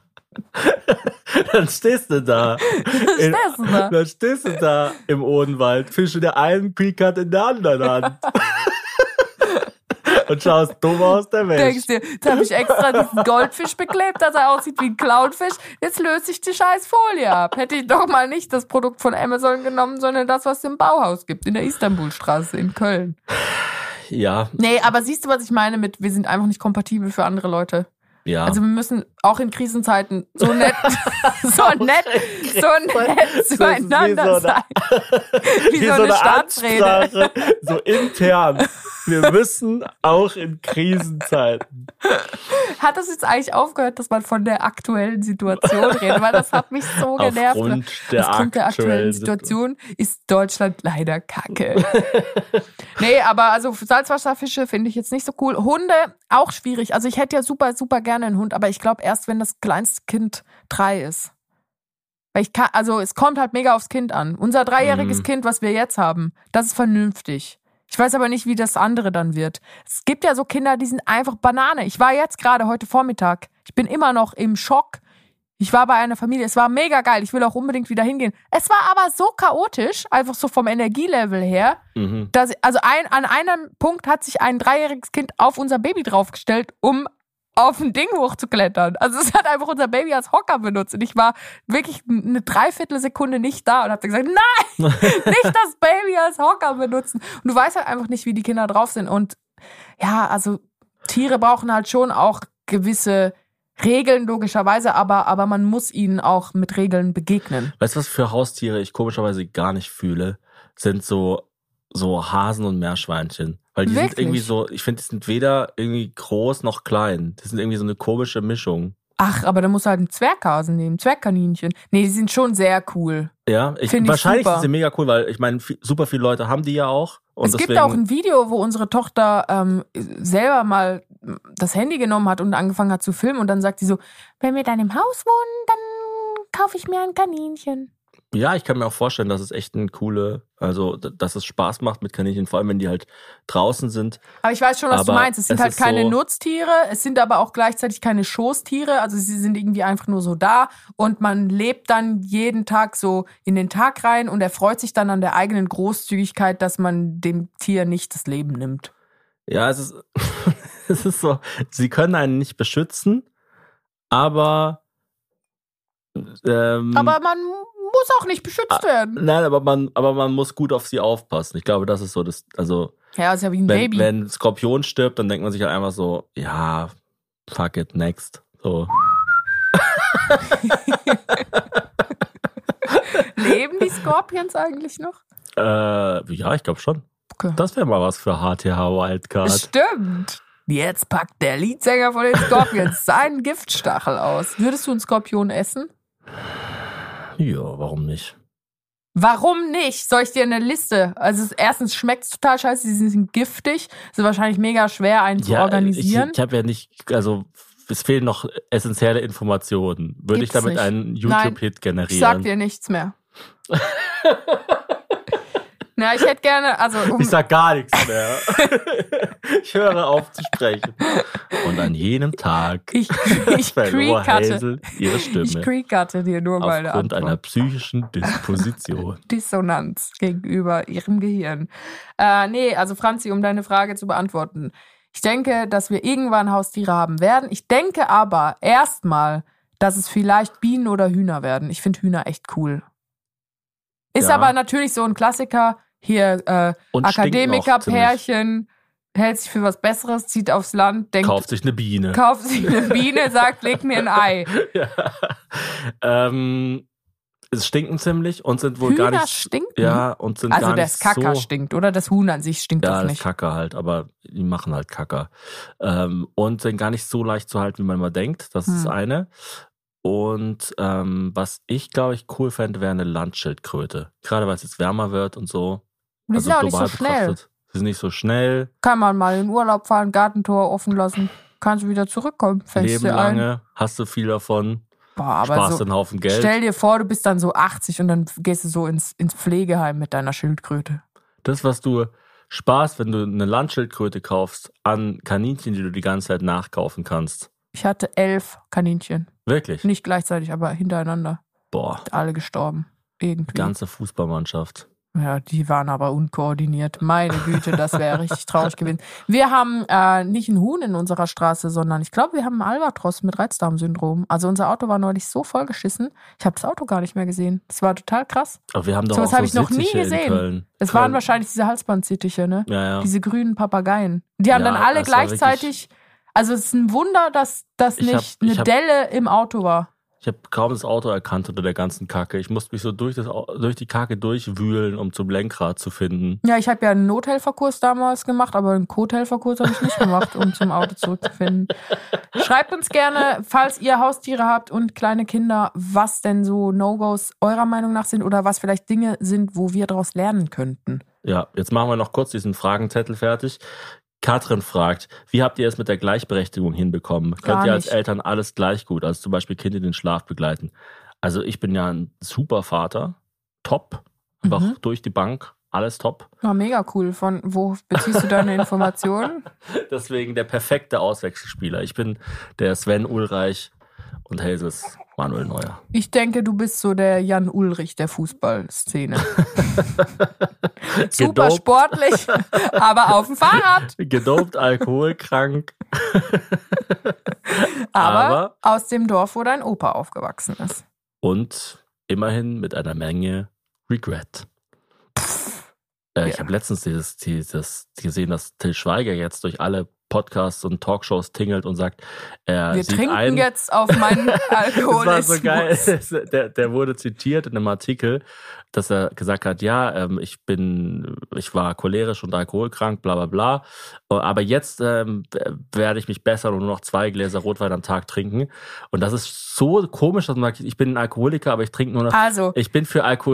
Dann stehst du da. stehst du da. Dann stehst du da im Odenwald, Fisch in der einen, Peacock in der anderen Hand. Und schaust dumm aus der Welt. Denkst dir, jetzt habe ich extra diesen Goldfisch beklebt, dass er aussieht wie ein Clownfisch. Jetzt löse ich die scheiß Folie ab. Hätte ich doch mal nicht das Produkt von Amazon genommen, sondern das, was es im Bauhaus gibt, in der Istanbulstraße in Köln. Ja, Nee, aber siehst du, was ich meine mit, wir sind einfach nicht kompatibel für andere Leute. ja. Also wir müssen auch in Krisenzeiten so nett so nett zueinander sein. Wie so eine Staatsrede. Ansprache, so intern. Wir müssen auch in Krisenzeiten. Hat das jetzt eigentlich aufgehört, dass man von der aktuellen Situation redet? Weil das hat mich so genervt. Aufgrund der aktuellen Situation ist Deutschland leider kacke. Nee, aber also Salzwasserfische finde ich jetzt nicht so cool. Hunde, auch schwierig. Also ich hätte ja super, super gerne einen Hund, aber ich glaube erst, wenn das kleinste Kind 3 ist. Weil es kommt halt mega aufs Kind an. Unser 3-jähriges Kind, was wir jetzt haben, das ist vernünftig. Ich weiß aber nicht, wie das andere dann wird. Es gibt ja so Kinder, die sind einfach Banane. Ich war jetzt gerade heute Vormittag. Ich bin immer noch im Schock. Ich war bei einer Familie. Es war mega geil. Ich will auch unbedingt wieder hingehen. Es war aber so chaotisch, einfach so vom Energielevel her, dass an einem Punkt hat sich ein 3-jähriges Kind auf unser Baby draufgestellt, um auf ein Ding hochzuklettern. Also es hat einfach unser Baby als Hocker benutzt. Und ich war wirklich eine Dreiviertelsekunde nicht da und habe gesagt, nein, nicht das Baby als Hocker benutzen. Und du weißt halt einfach nicht, wie die Kinder drauf sind. Und ja, also Tiere brauchen halt schon auch gewisse Regeln, logischerweise, aber man muss ihnen auch mit Regeln begegnen. Weißt du, was für Haustiere ich komischerweise gar nicht fühle? Sind so Hasen und Meerschweinchen. Weil die sind irgendwie so, ich finde, die sind weder irgendwie groß noch klein. Die sind irgendwie so eine komische Mischung. Ach, aber da musst du halt einen Zwerghasen nehmen, Zwergkaninchen. Nee, die sind schon sehr cool. Ja, wahrscheinlich sind sie mega cool, weil ich meine, super viele Leute haben die ja auch. Und es gibt auch ein Video, wo unsere Tochter selber mal das Handy genommen hat und angefangen hat zu filmen und dann sagt sie so, wenn wir dann im Haus wohnen, dann kaufe ich mir ein Kaninchen. Ja, ich kann mir auch vorstellen, dass es echt dass es Spaß macht mit Kaninchen, vor allem wenn die halt draußen sind. Aber ich weiß schon, was du meinst. Es sind halt keine Nutztiere, es sind aber auch gleichzeitig keine Schoßtiere, also sie sind irgendwie einfach nur so da und man lebt dann jeden Tag so in den Tag rein und erfreut sich dann an der eigenen Großzügigkeit, dass man dem Tier nicht das Leben nimmt. Ja, es ist so, sie können einen nicht beschützen, aber man muss auch nicht beschützt werden. Nein, aber man muss gut auf sie aufpassen. Ich glaube, das ist so das, also. Ja, ist ja wie ein Baby. Wenn ein Skorpion stirbt, dann denkt man sich halt einfach so, ja, fuck it, next. So. Leben die Scorpions eigentlich noch? Ja, ich glaube schon. Okay. Das wäre mal was für HTH Wildcard. Stimmt. Jetzt packt der Leadsänger von den Scorpions seinen Giftstachel aus. Würdest du einen Skorpion essen? Ja, warum nicht? Warum nicht? Soll ich dir eine Liste? Also erstens schmeckt es total scheiße, sie sind giftig, ist wahrscheinlich mega schwer, einen zu organisieren. Ich habe ja nicht, also es fehlen noch essentielle Informationen. Würde ich damit einen YouTube-Hit generieren? Ich sag dir nichts mehr. Na, ich hätte gerne, ich sag gar nichts mehr. Ich höre auf zu sprechen. Und an jenem Tag verlor Hazel ihre Stimme. Ich creekatte dir nur meine Antwort. Aufgrund einer psychischen Disposition. Dissonanz gegenüber ihrem Gehirn. Also Franzi, um deine Frage zu beantworten. Ich denke, dass wir irgendwann Haustiere haben werden. Ich denke aber erstmal, dass es vielleicht Bienen oder Hühner werden. Ich finde Hühner echt cool. Ist aber natürlich so ein Klassiker. Hier, Akademiker-Pärchen, hält sich für was Besseres, zieht aufs Land, denkt... Kauft sich eine Biene, sagt, leg mir ein Ei. Ja. Es stinken ziemlich und sind wohl Hühner gar nicht... stinken? Ja, und sind gar nicht so... Also das Kacker stinkt, oder? Das Huhn an sich stinkt doch nicht. Ja, das Kacker halt, aber die machen halt Kacker. Und sind gar nicht so leicht zu halten, wie man mal denkt. Das ist das eine. Und was ich, glaube ich, cool fände, wäre eine Landschildkröte. Gerade weil es jetzt wärmer wird und so. Die sind auch nicht so schnell. Sie sind nicht so schnell. Kann man mal in Urlaub fahren, Gartentor offen lassen. Kannst du wieder zurückkommen. Leben lange, hast du viel davon. Aber sparst einen Haufen Geld. Stell dir vor, du bist dann so 80 und dann gehst du so ins Pflegeheim mit deiner Schildkröte. Das, was du sparst, wenn du eine Landschildkröte kaufst, an Kaninchen, die du die ganze Zeit nachkaufen kannst. Ich hatte 11 Kaninchen. Wirklich? Nicht gleichzeitig, aber hintereinander. Boah. Alle gestorben. Irgendwie. Die ganze Fußballmannschaft. Ja, die waren aber unkoordiniert. Meine Güte, das wäre richtig traurig gewesen. Wir haben nicht ein Huhn in unserer Straße, sondern ich glaube, wir haben einen Albatros mit Reizdarmsyndrom. Also unser Auto war neulich so vollgeschissen. Ich habe das Auto gar nicht mehr gesehen. Das war total krass. Aber wir haben doch so was auch habe ich noch nie gesehen. Es waren wahrscheinlich diese Halsbandsittiche, ne? Ja. Diese grünen Papageien. Die haben dann alle gleichzeitig... Also es ist ein Wunder, dass das nicht eine Delle im Auto war. Ich habe kaum das Auto erkannt unter der ganzen Kacke. Ich musste mich so durch die Kacke durchwühlen, um zum Lenkrad zu finden. Ja, ich habe ja einen Nothelferkurs damals gemacht, aber einen Kothelferkurs habe ich nicht gemacht, um zum Auto zurückzufinden. Schreibt uns gerne, falls ihr Haustiere habt und kleine Kinder, was denn so No-Gos eurer Meinung nach sind oder was vielleicht Dinge sind, wo wir daraus lernen könnten. Ja, jetzt machen wir noch kurz diesen Fragenzettel fertig. Katrin fragt, wie habt ihr es mit der Gleichberechtigung hinbekommen? Könnt ihr als Eltern alles gleich gut, also zum Beispiel Kinder in den Schlaf begleiten? Also ich bin ja ein super Vater, top, einfach durch die Bank, alles top. Ja, mega cool. Von wo beziehst du deine Informationen? Deswegen der perfekte Auswechselspieler. Ich bin der Sven Ulreich und Hazel ist Manuel Neuer. Ich denke, du bist so der Jan Ulrich der Fußballszene. Super Gedopt. sportlich, aber auf dem Fahrrad. Gedopt, alkoholkrank. Aber aus dem Dorf, wo dein Opa aufgewachsen ist. Und immerhin mit einer Menge Regret. Ich habe letztens gesehen, dass Till Schweiger jetzt durch alle Podcasts und Talkshows tingelt und sagt, wir trinken jetzt auf meinen Alkoholismus. Das war so geil. Der wurde zitiert in einem Artikel, dass er gesagt hat, ja, ich war cholerisch und alkoholkrank, bla bla bla, aber jetzt werde ich mich bessern und nur noch 2 Gläser Rotwein am Tag trinken. Und das ist so komisch, dass man sagt, ich bin ein Alkoholiker, aber ich trinke nur noch. Also, ich bin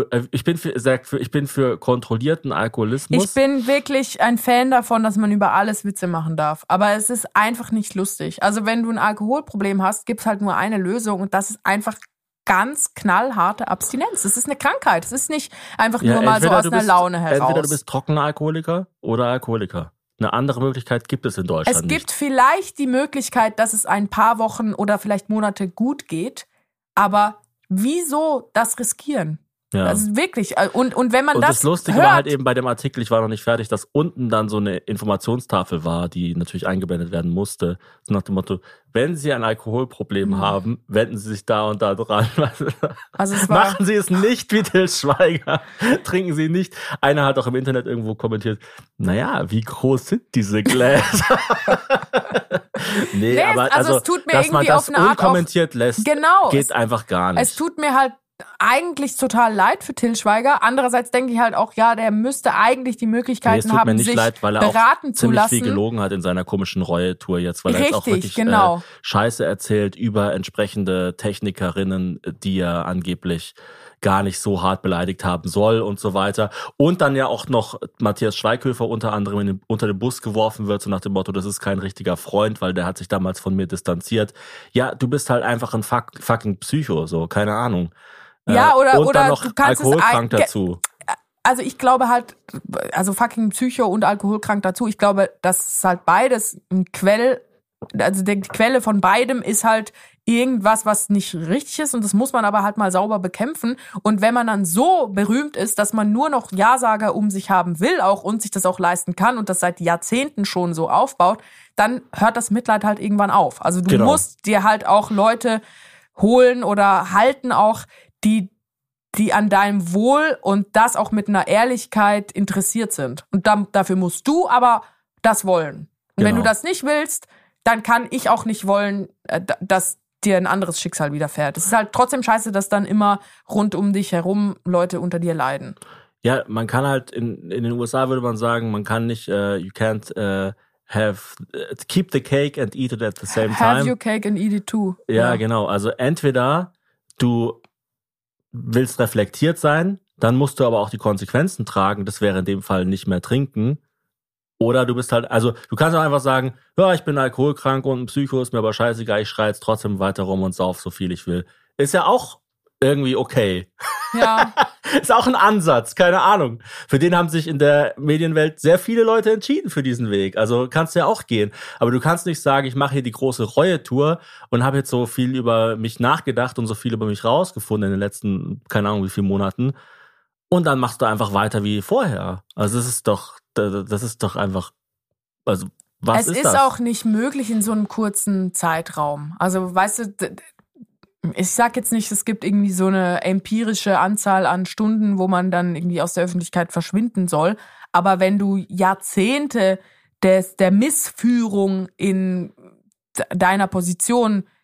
für kontrollierten Alkoholismus. Ich bin wirklich ein Fan davon, dass man über alles Witze machen darf. Aber es ist einfach nicht lustig. Also wenn du ein Alkoholproblem hast, gibt's halt nur eine Lösung und das ist einfach ganz knallharte Abstinenz. Das ist eine Krankheit. Das ist nicht einfach nur mal so aus einer Laune heraus. Entweder du bist trockener Alkoholiker oder Alkoholiker. Eine andere Möglichkeit gibt es in Deutschland nicht. Es gibt vielleicht die Möglichkeit, dass es ein paar Wochen oder vielleicht Monate gut geht, aber wieso das riskieren? Ja. Also wirklich. Und wenn man das Lustige hört, war halt eben bei dem Artikel, ich war noch nicht fertig, dass unten dann so eine Informationstafel war, die natürlich eingeblendet werden musste. So nach dem Motto, wenn Sie ein Alkoholproblem haben, wenden Sie sich da und da dran. Also machen Sie es nicht wie Till Schweiger. Trinken Sie nicht. Einer hat auch im Internet irgendwo kommentiert, naja, wie groß sind diese Gläser? nee, aber also es tut mir dass man irgendwie das auf eine Art unkommentiert lässt, genau, geht einfach gar nicht. Es tut mir halt eigentlich total leid für Till Schweiger. Andererseits denke ich halt auch, ja, der müsste eigentlich die Möglichkeiten haben, sich leid, weil er beraten auch zu lassen. Ziemlich viel gelogen hat in seiner komischen Reue-Tour jetzt, weil er jetzt auch wirklich genau. Scheiße erzählt über entsprechende Technikerinnen, die er angeblich gar nicht so hart beleidigt haben soll und so weiter. Und dann ja auch noch Matthias Schweighöfer unter anderem unter den Bus geworfen wird, so nach dem Motto, das ist kein richtiger Freund, weil der hat sich damals von mir distanziert. Ja, du bist halt einfach ein fucking Psycho, so, keine Ahnung. Ja, oder dann noch du kannst alkoholkrank dazu. Also ich glaube halt, also fucking Psycho und alkoholkrank dazu, ich glaube, das ist halt beides ein Quell, also die Quelle von beidem ist halt irgendwas, was nicht richtig ist und das muss man aber halt mal sauber bekämpfen. Und wenn man dann so berühmt ist, dass man nur noch Ja-Sager um sich haben will auch und sich das auch leisten kann und das seit Jahrzehnten schon so aufbaut, dann hört das Mitleid halt irgendwann auf. Also du musst dir halt auch Leute holen oder halten auch, die an deinem Wohl und das auch mit einer Ehrlichkeit interessiert sind. Und dafür musst du aber das wollen. Und wenn du das nicht willst, dann kann ich auch nicht wollen, dass dir ein anderes Schicksal widerfährt. Es ist halt trotzdem scheiße, dass dann immer rund um dich herum Leute unter dir leiden. Ja, man kann halt, in den USA würde man sagen, man kann nicht, you can't keep the cake and eat it at the same time. Have your cake and eat it too. Ja, genau. Also entweder du willst reflektiert sein, dann musst du aber auch die Konsequenzen tragen. Das wäre in dem Fall nicht mehr trinken. Oder du bist halt, also du kannst auch einfach sagen, ja, ich bin alkoholkrank und ein Psycho, ist mir aber scheißegal, ich schreie jetzt trotzdem weiter rum und sauf so viel ich will. Ist ja auch irgendwie okay. Ja. Ist auch ein Ansatz, keine Ahnung. Für den haben sich in der Medienwelt sehr viele Leute entschieden für diesen Weg. Also kannst du ja auch gehen. Aber du kannst nicht sagen, ich mache hier die große Reue-Tour und habe jetzt so viel über mich nachgedacht und so viel über mich rausgefunden in den letzten, keine Ahnung wie vielen Monaten. Und dann machst du einfach weiter wie vorher. Also das ist doch einfach, also was ist das? Es ist auch nicht möglich in so einem kurzen Zeitraum. Also weißt du, ich sag jetzt nicht, es gibt irgendwie so eine empirische Anzahl an Stunden, wo man dann irgendwie aus der Öffentlichkeit verschwinden soll. Aber wenn du Jahrzehnte der Missführung in deiner Position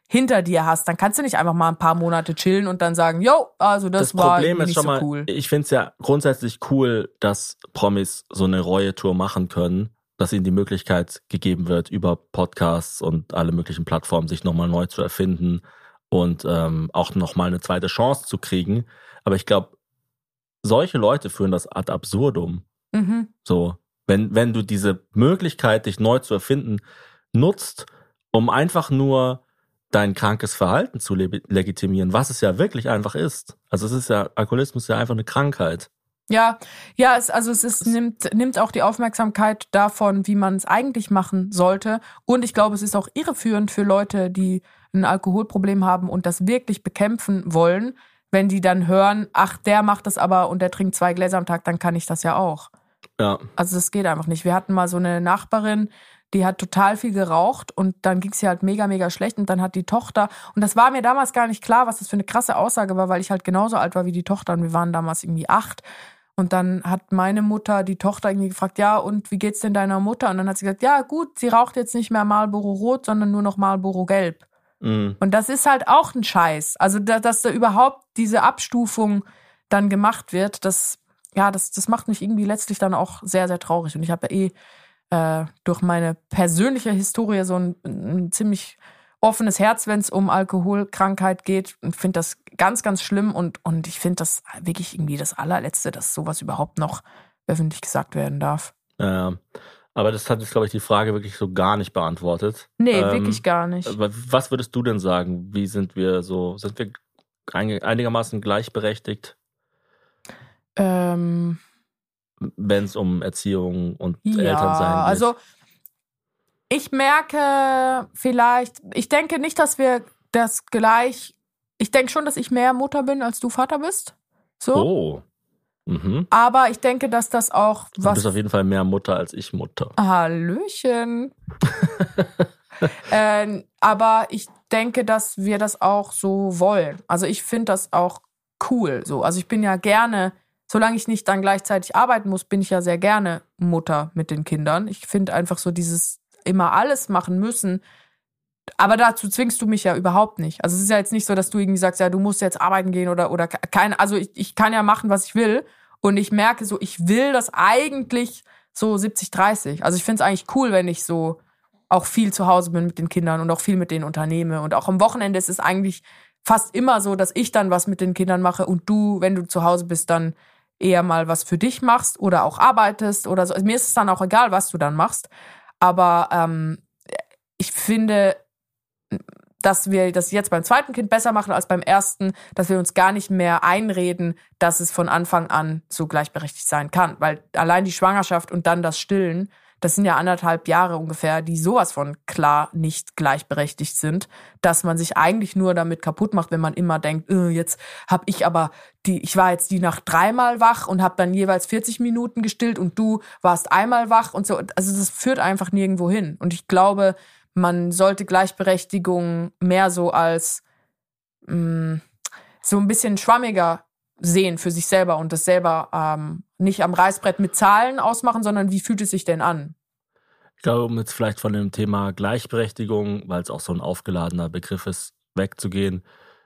hinter dir hast, dann kannst du nicht einfach mal ein paar Monate chillen und dann sagen, yo, also das war Problem ist nicht schon so mal, cool. ich finde es ja grundsätzlich cool, dass Promis so eine Reue-Tour machen können, dass ihnen die Möglichkeit gegeben wird, über Podcasts und alle möglichen Plattformen sich nochmal neu zu erfinden und auch nochmal eine zweite Chance zu kriegen. Aber ich glaube, solche Leute führen das ad absurdum. Mhm. So, wenn du diese Möglichkeit, dich neu zu erfinden, nutzt, um einfach nur dein krankes Verhalten zu legitimieren, was es ja wirklich einfach ist. Also es ist ja, Alkoholismus ist ja einfach eine Krankheit. Ja, es nimmt auch die Aufmerksamkeit davon, wie man es eigentlich machen sollte. Und ich glaube, es ist auch irreführend für Leute, die ein Alkoholproblem haben und das wirklich bekämpfen wollen, wenn die dann hören, ach, der macht das aber und der trinkt 2 Gläser am Tag, dann kann ich das ja auch. Ja. Also das geht einfach nicht. Wir hatten mal so eine Nachbarin, die hat total viel geraucht und dann ging es ihr halt mega, mega schlecht und dann hat die Tochter, und das war mir damals gar nicht klar, was das für eine krasse Aussage war, weil ich halt genauso alt war wie die Tochter und wir waren damals irgendwie 8 und dann hat meine Mutter die Tochter irgendwie gefragt, ja und wie geht's denn deiner Mutter? Und dann hat sie gesagt, ja gut, sie raucht jetzt nicht mehr Marlboro Rot, sondern nur noch Marlboro Gelb. Mhm. Und das ist halt auch ein Scheiß. Also dass da überhaupt diese Abstufung dann gemacht wird, das macht mich irgendwie letztlich dann auch sehr, sehr traurig und ich habe ja durch meine persönliche Historie so ein ziemlich offenes Herz, wenn es um Alkoholkrankheit geht und finde das ganz, ganz schlimm und ich finde das wirklich irgendwie das allerletzte, dass sowas überhaupt noch öffentlich gesagt werden darf. Aber das hat jetzt, glaube ich, die Frage wirklich so gar nicht beantwortet. Nee, wirklich gar nicht. Was würdest du denn sagen? Wie sind wir so? Sind wir einigermaßen gleichberechtigt? Wenn es um Erziehung und Elternsein geht. Also ich merke vielleicht, ich denke nicht, dass wir das gleich, ich denke schon, dass ich mehr Mutter bin, als du Vater bist. So. Oh. Mhm. Aber ich denke, dass das auch Du bist auf jeden Fall mehr Mutter als ich Mutter. Hallöchen. Aber ich denke, dass wir das auch so wollen. Also ich finde das auch cool. So. Also ich bin ja gerne, solange ich nicht dann gleichzeitig arbeiten muss, bin ich ja sehr gerne Mutter mit den Kindern. Ich finde einfach so dieses immer alles machen müssen. Aber dazu zwingst du mich ja überhaupt nicht. Also es ist ja jetzt nicht so, dass du irgendwie sagst, ja, du musst jetzt arbeiten gehen oder keine. Also ich kann ja machen, was ich will. Und ich merke so, ich will das eigentlich so 70-30. Also ich finde es eigentlich cool, wenn ich so auch viel zu Hause bin mit den Kindern und auch viel mit denen unternehme. Und auch am Wochenende ist es eigentlich fast immer so, dass ich dann was mit den Kindern mache und du, wenn du zu Hause bist, dann eher mal was für dich machst oder auch arbeitest oder so. Also mir ist es dann auch egal, was du dann machst. Aber ich finde, dass wir das jetzt beim zweiten Kind besser machen als beim ersten, dass wir uns gar nicht mehr einreden, dass es von Anfang an so gleichberechtigt sein kann. Weil allein die Schwangerschaft und dann das Stillen, das sind ja 1,5 Jahre ungefähr, die sowas von klar nicht gleichberechtigt sind, dass man sich eigentlich nur damit kaputt macht, wenn man immer denkt, jetzt habe ich aber ich war jetzt die Nacht 3-mal wach und habe dann jeweils 40 Minuten gestillt und du warst einmal wach und so. Also das führt einfach nirgendwo hin. Und ich glaube, man sollte Gleichberechtigung mehr so als so ein bisschen schwammiger sehen für sich selber und das selber nicht am Reißbrett mit Zahlen ausmachen, sondern wie fühlt es sich denn an? Ich glaube, um jetzt vielleicht von dem Thema Gleichberechtigung, weil es auch so ein aufgeladener Begriff ist, wegzugehen.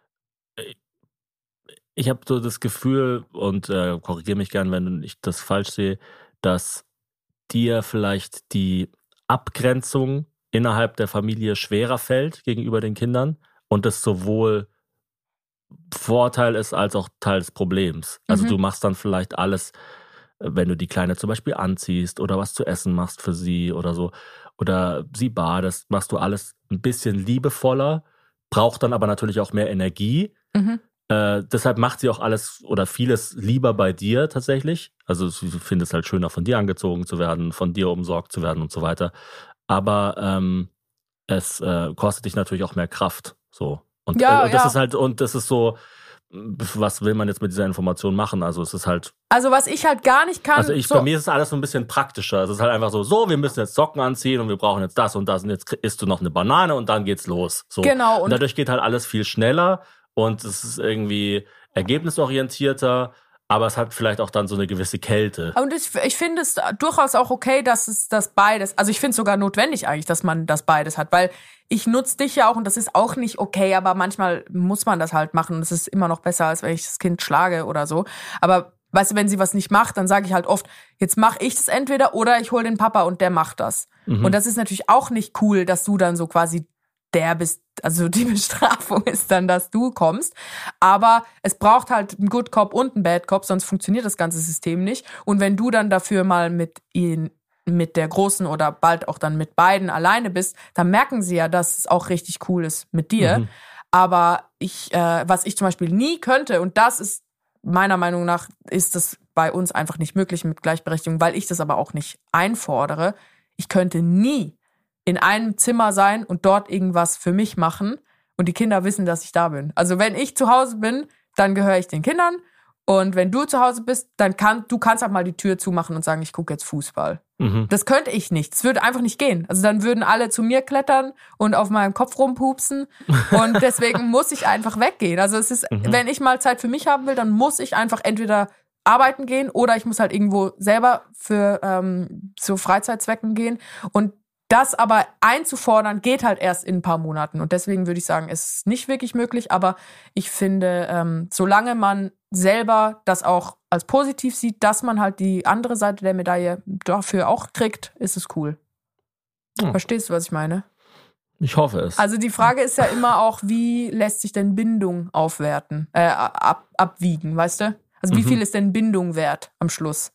Ich habe so das Gefühl, und korrigiere mich gern, wenn ich das falsch sehe, dass dir vielleicht die Abgrenzung innerhalb der Familie schwerer fällt gegenüber den Kindern und das sowohl Vorteil ist als auch Teil des Problems. Also du machst dann vielleicht alles, wenn du die Kleine zum Beispiel anziehst oder was zu essen machst für sie oder so oder sie badest, machst du alles ein bisschen liebevoller, braucht dann aber natürlich auch mehr Energie. Deshalb macht sie auch alles oder vieles lieber bei dir tatsächlich. Also sie findet es halt schöner, von dir angezogen zu werden, von dir umsorgt zu werden und so weiter. Aber es kostet dich natürlich auch mehr Kraft. So. Und das ist halt, und das ist so, was will man jetzt mit dieser Information machen? Also es ist halt. Also was ich halt gar nicht kann. Also bei mir ist es alles so ein bisschen praktischer. Es ist halt einfach so, wir müssen jetzt Socken anziehen und wir brauchen jetzt das und das und jetzt isst du noch eine Banane und dann geht's los. So. Genau. Und dadurch geht halt alles viel schneller und es ist irgendwie ergebnisorientierter. Aber es hat vielleicht auch dann so eine gewisse Kälte. Und ich finde es durchaus auch okay, dass es das beides, also ich finde es sogar notwendig eigentlich, dass man das beides hat, weil ich nutze dich ja auch und das ist auch nicht okay, aber manchmal muss man das halt machen und es ist immer noch besser, als wenn ich das Kind schlage oder so. Aber weißt du, wenn sie was nicht macht, dann sage ich halt oft, jetzt mache ich das entweder oder ich hole den Papa und der macht das. Und das ist natürlich auch nicht cool, dass du dann so quasi der bist, also die Bestrafung ist dann, dass du kommst. Aber es braucht halt einen Good Cop und einen Bad Cop, sonst funktioniert das ganze System nicht. Und wenn du dann dafür mal mit der Großen oder bald auch dann mit beiden alleine bist, dann merken sie ja, dass es auch richtig cool ist mit dir. Aber was ich zum Beispiel nie könnte, und das ist meiner Meinung nach, ist das bei uns einfach nicht möglich mit Gleichberechtigung, weil ich das aber auch nicht einfordere. Ich könnte nie in einem Zimmer sein und dort irgendwas für mich machen und die Kinder wissen, dass ich da bin. Also wenn ich zu Hause bin, dann gehöre ich den Kindern und wenn du zu Hause bist, dann kannst halt mal die Tür zumachen und sagen, ich gucke jetzt Fußball. Das könnte ich nicht. Das würde einfach nicht gehen. Also dann würden alle zu mir klettern und auf meinem Kopf rumpupsen und deswegen muss ich einfach weggehen. Also es ist, wenn ich mal Zeit für mich haben will, dann muss ich einfach entweder arbeiten gehen oder ich muss halt irgendwo selber für so Freizeitzwecken gehen und das aber einzufordern, geht halt erst in ein paar Monaten. Und deswegen würde ich sagen, es ist nicht wirklich möglich. Aber ich finde, solange man selber das auch als positiv sieht, dass man halt die andere Seite der Medaille dafür auch kriegt, ist es cool. Verstehst du, was ich meine? Ich hoffe es. Also die Frage ist ja immer auch, wie lässt sich denn Bindung aufwerten, abwiegen, weißt du? Also wie viel ist denn Bindung wert am Schluss?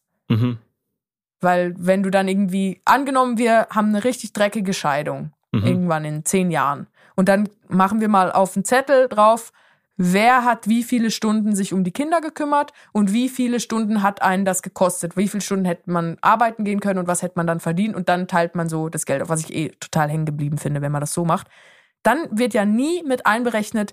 Weil wenn du dann irgendwie, angenommen wir haben eine richtig dreckige Scheidung, irgendwann in 10 Jahren. Und dann machen wir mal auf einen Zettel drauf, wer hat wie viele Stunden sich um die Kinder gekümmert und wie viele Stunden hat einen das gekostet. Wie viele Stunden hätte man arbeiten gehen können und was hätte man dann verdient. Und dann teilt man so das Geld auf, was ich total hängen geblieben finde, wenn man das so macht. Dann wird ja nie mit einberechnet,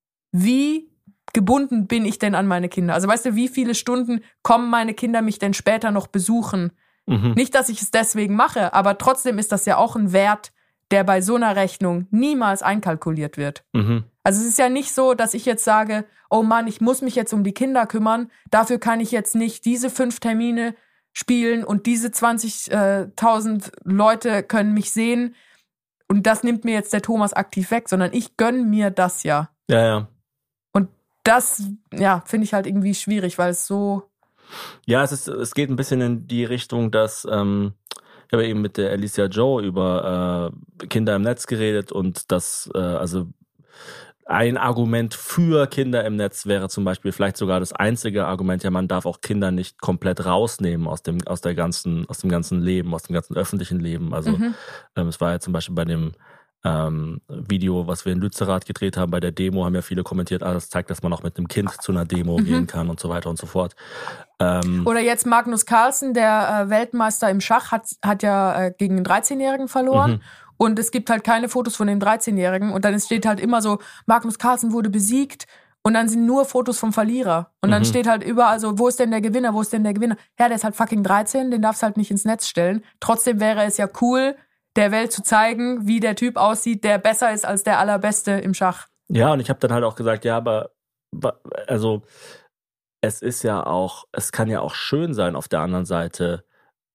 wie gebunden bin ich denn an meine Kinder. Also weißt du, wie viele Stunden kommen meine Kinder mich denn später noch besuchen? Nicht, dass ich es deswegen mache, aber trotzdem ist das ja auch ein Wert, der bei so einer Rechnung niemals einkalkuliert wird. Also es ist ja nicht so, dass ich jetzt sage, oh Mann, ich muss mich jetzt um die Kinder kümmern, dafür kann ich jetzt nicht diese 5 Termine spielen und diese 20.000 Leute können mich sehen und das nimmt mir jetzt der Thomas aktiv weg, sondern ich gönne mir das ja. Ja. Und das, finde ich halt irgendwie schwierig, weil es so... Ja, es geht ein bisschen in die Richtung, dass ich habe eben mit der Alicia Joe über Kinder im Netz geredet und das, also ein Argument für Kinder im Netz wäre zum Beispiel vielleicht sogar das einzige Argument, ja, man darf auch Kinder nicht komplett rausnehmen aus dem ganzen Leben, aus dem ganzen öffentlichen Leben. Also es war ja zum Beispiel bei dem Video, was wir in Lützerath gedreht haben, bei der Demo, haben ja viele kommentiert, das zeigt, dass man auch mit einem Kind zu einer Demo gehen kann und so weiter und so fort. Oder jetzt Magnus Carlsen, der Weltmeister im Schach, hat ja gegen einen 13-Jährigen verloren. Und es gibt halt keine Fotos von dem 13-Jährigen. Und dann steht halt immer so, Magnus Carlsen wurde besiegt. Und dann sind nur Fotos vom Verlierer. Und dann steht halt überall so, wo ist denn der Gewinner, wo ist denn der Gewinner? Ja, der ist halt fucking 13, den darfst halt nicht ins Netz stellen. Trotzdem wäre es ja cool, der Welt zu zeigen, wie der Typ aussieht, der besser ist als der Allerbeste im Schach. Ja, und ich habe dann halt auch gesagt, ja, aber also es ist ja auch, es kann ja auch schön sein auf der anderen Seite,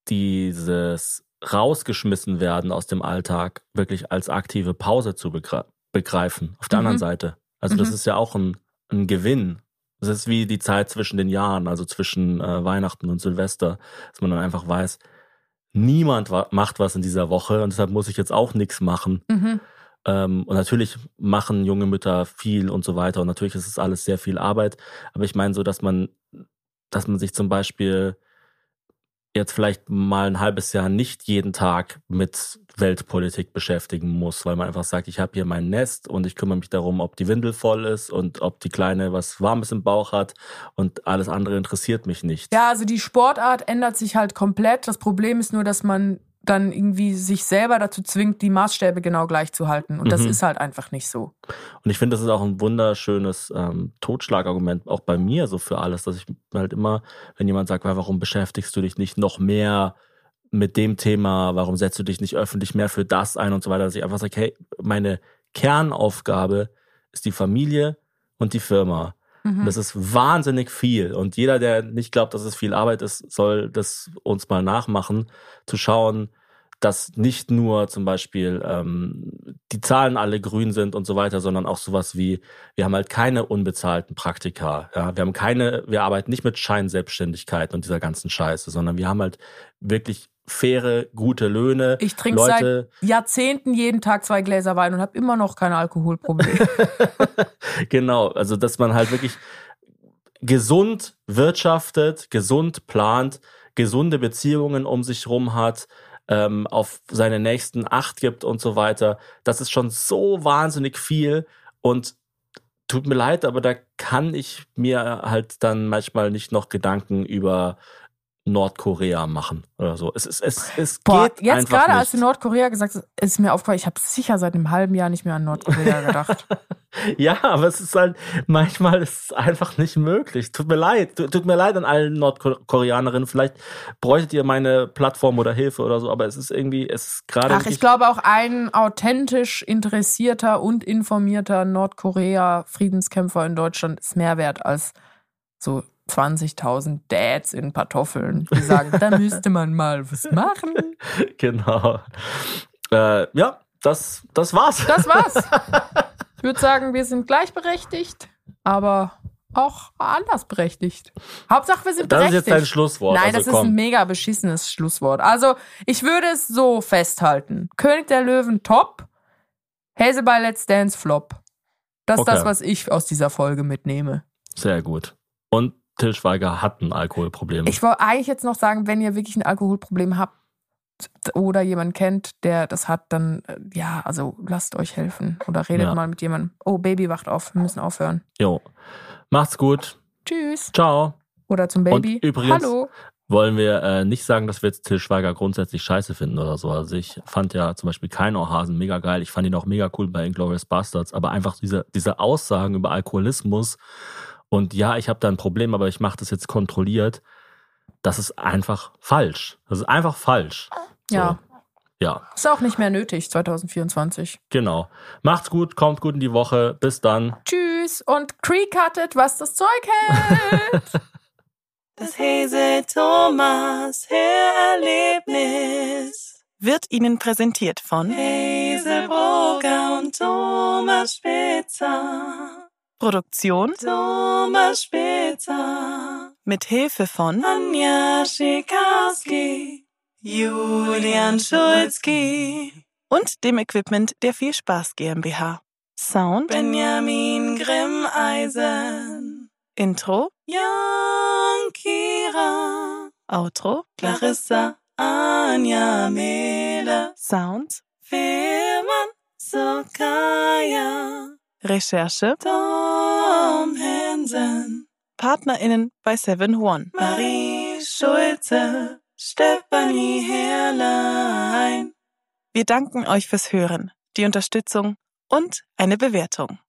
dieses rausgeschmissen werden aus dem Alltag wirklich als aktive Pause zu begreifen. Auf der anderen Seite. Also das ist ja auch ein Gewinn. Das ist wie die Zeit zwischen den Jahren, also zwischen Weihnachten und Silvester, dass man dann einfach weiß, niemand macht was in dieser Woche und deshalb muss ich jetzt auch nichts machen. Und natürlich machen junge Mütter viel und so weiter und natürlich ist es alles sehr viel Arbeit, aber ich meine so, dass man sich zum Beispiel jetzt vielleicht mal ein halbes Jahr nicht jeden Tag mit Weltpolitik beschäftigen muss, weil man einfach sagt, ich habe hier mein Nest und ich kümmere mich darum, ob die Windel voll ist und ob die Kleine was Warmes im Bauch hat und alles andere interessiert mich nicht. Ja, also die Sportart ändert sich halt komplett. Das Problem ist nur, dass man dann irgendwie sich selber dazu zwingt, die Maßstäbe genau gleich zu halten. Und das ist halt einfach nicht so. Und ich finde, das ist auch ein wunderschönes Totschlagargument, auch bei mir so für alles, dass ich halt immer, wenn jemand sagt, warum beschäftigst du dich nicht noch mehr mit dem Thema, warum setzt du dich nicht öffentlich mehr für das ein und so weiter, dass ich einfach sage, hey, meine Kernaufgabe ist die Familie und die Firma. Und das ist wahnsinnig viel. Und jeder, der nicht glaubt, dass es viel Arbeit ist, soll das uns mal nachmachen, zu schauen, dass nicht nur zum Beispiel die Zahlen alle grün sind und so weiter, sondern auch sowas wie, wir haben halt keine unbezahlten Praktika. Ja? Wir arbeiten nicht mit Scheinselbstständigkeit und dieser ganzen Scheiße, sondern wir haben halt wirklich faire, gute Löhne. Ich trinke seit Jahrzehnten jeden Tag 2 Gläser Wein und habe immer noch kein Alkoholproblem. Genau, also dass man halt wirklich gesund wirtschaftet, gesund plant, gesunde Beziehungen um sich rum hat, auf seine Nächsten Acht gibt und so weiter. Das ist schon so wahnsinnig viel und tut mir leid, aber da kann ich mir halt dann manchmal nicht noch Gedanken über Nordkorea machen oder so. Es geht jetzt einfach gerade, nicht. als du Nordkorea gesagt hast, ist mir aufgefallen, ich habe sicher seit einem halben Jahr nicht mehr an Nordkorea gedacht. Ja, aber es ist halt, manchmal ist es einfach nicht möglich. Tut mir leid an allen Nordkoreanerinnen. Vielleicht bräuchtet ihr meine Plattform oder Hilfe oder so, aber es ist gerade. Ach, ich glaube auch ein authentisch interessierter und informierter Nordkorea-Friedenskämpfer in Deutschland ist mehr wert als so 20.000 Dads in Pantoffeln, die sagen, da müsste man mal was machen. Genau. Ja, das war's. Das war's. Ich würde sagen, wir sind gleichberechtigt, aber auch anders berechtigt. Hauptsache, wir sind berechtigt. Das ist jetzt dein Schlusswort. Nein, also das ist ein mega beschissenes Schlusswort. Also, ich würde es so festhalten. König der Löwen top, Hazel bei Let's Dance flop. Das ist das, was ich aus dieser Folge mitnehme. Sehr gut. Und Til Schweiger hat ein Alkoholproblem. Ich wollte eigentlich jetzt noch sagen, wenn ihr wirklich ein Alkoholproblem habt oder jemanden kennt, der das hat, dann ja, also lasst euch helfen oder redet mal mit jemandem. Oh, Baby wacht auf, wir müssen aufhören. Jo. Macht's gut. Tschüss. Ciao. Oder zum Baby. Und übrigens Hallo. wollen wir nicht sagen, dass wir jetzt Til Schweiger grundsätzlich scheiße finden oder so. Also ich fand ja zum Beispiel Kein Ohrhasen mega geil. Ich fand ihn auch mega cool bei Inglourious Basterds. Aber einfach diese Aussagen über Alkoholismus und ja, ich habe da ein Problem, aber ich mache das jetzt kontrolliert. Das ist einfach falsch. Das ist einfach falsch. Ja. So. Ja. Ist auch nicht mehr nötig, 2024. Genau. Macht's gut, kommt gut in die Woche. Bis dann. Tschüss und Cree-Cuttet, was das Zeug hält. Das Hazel Thomas Hörerlebnis wird Ihnen präsentiert von Hazel Brugger und Thomas Spitzer. Produktion Thomas Spitzer. Mit Hilfe von Anja Schikarski, Julian Schulzki und dem Equipment der Viel Spaß GmbH. Sound Benjamin Grimmeisen. Intro Jan Kira. Outro Clarissa Anja Mehle. Sound Firman Sokaya. Recherche Tom Hansen. PartnerInnen bei 7-One. Marie Schulze, Stefanie Herrlein. Wir danken euch fürs Hören, die Unterstützung und eine Bewertung.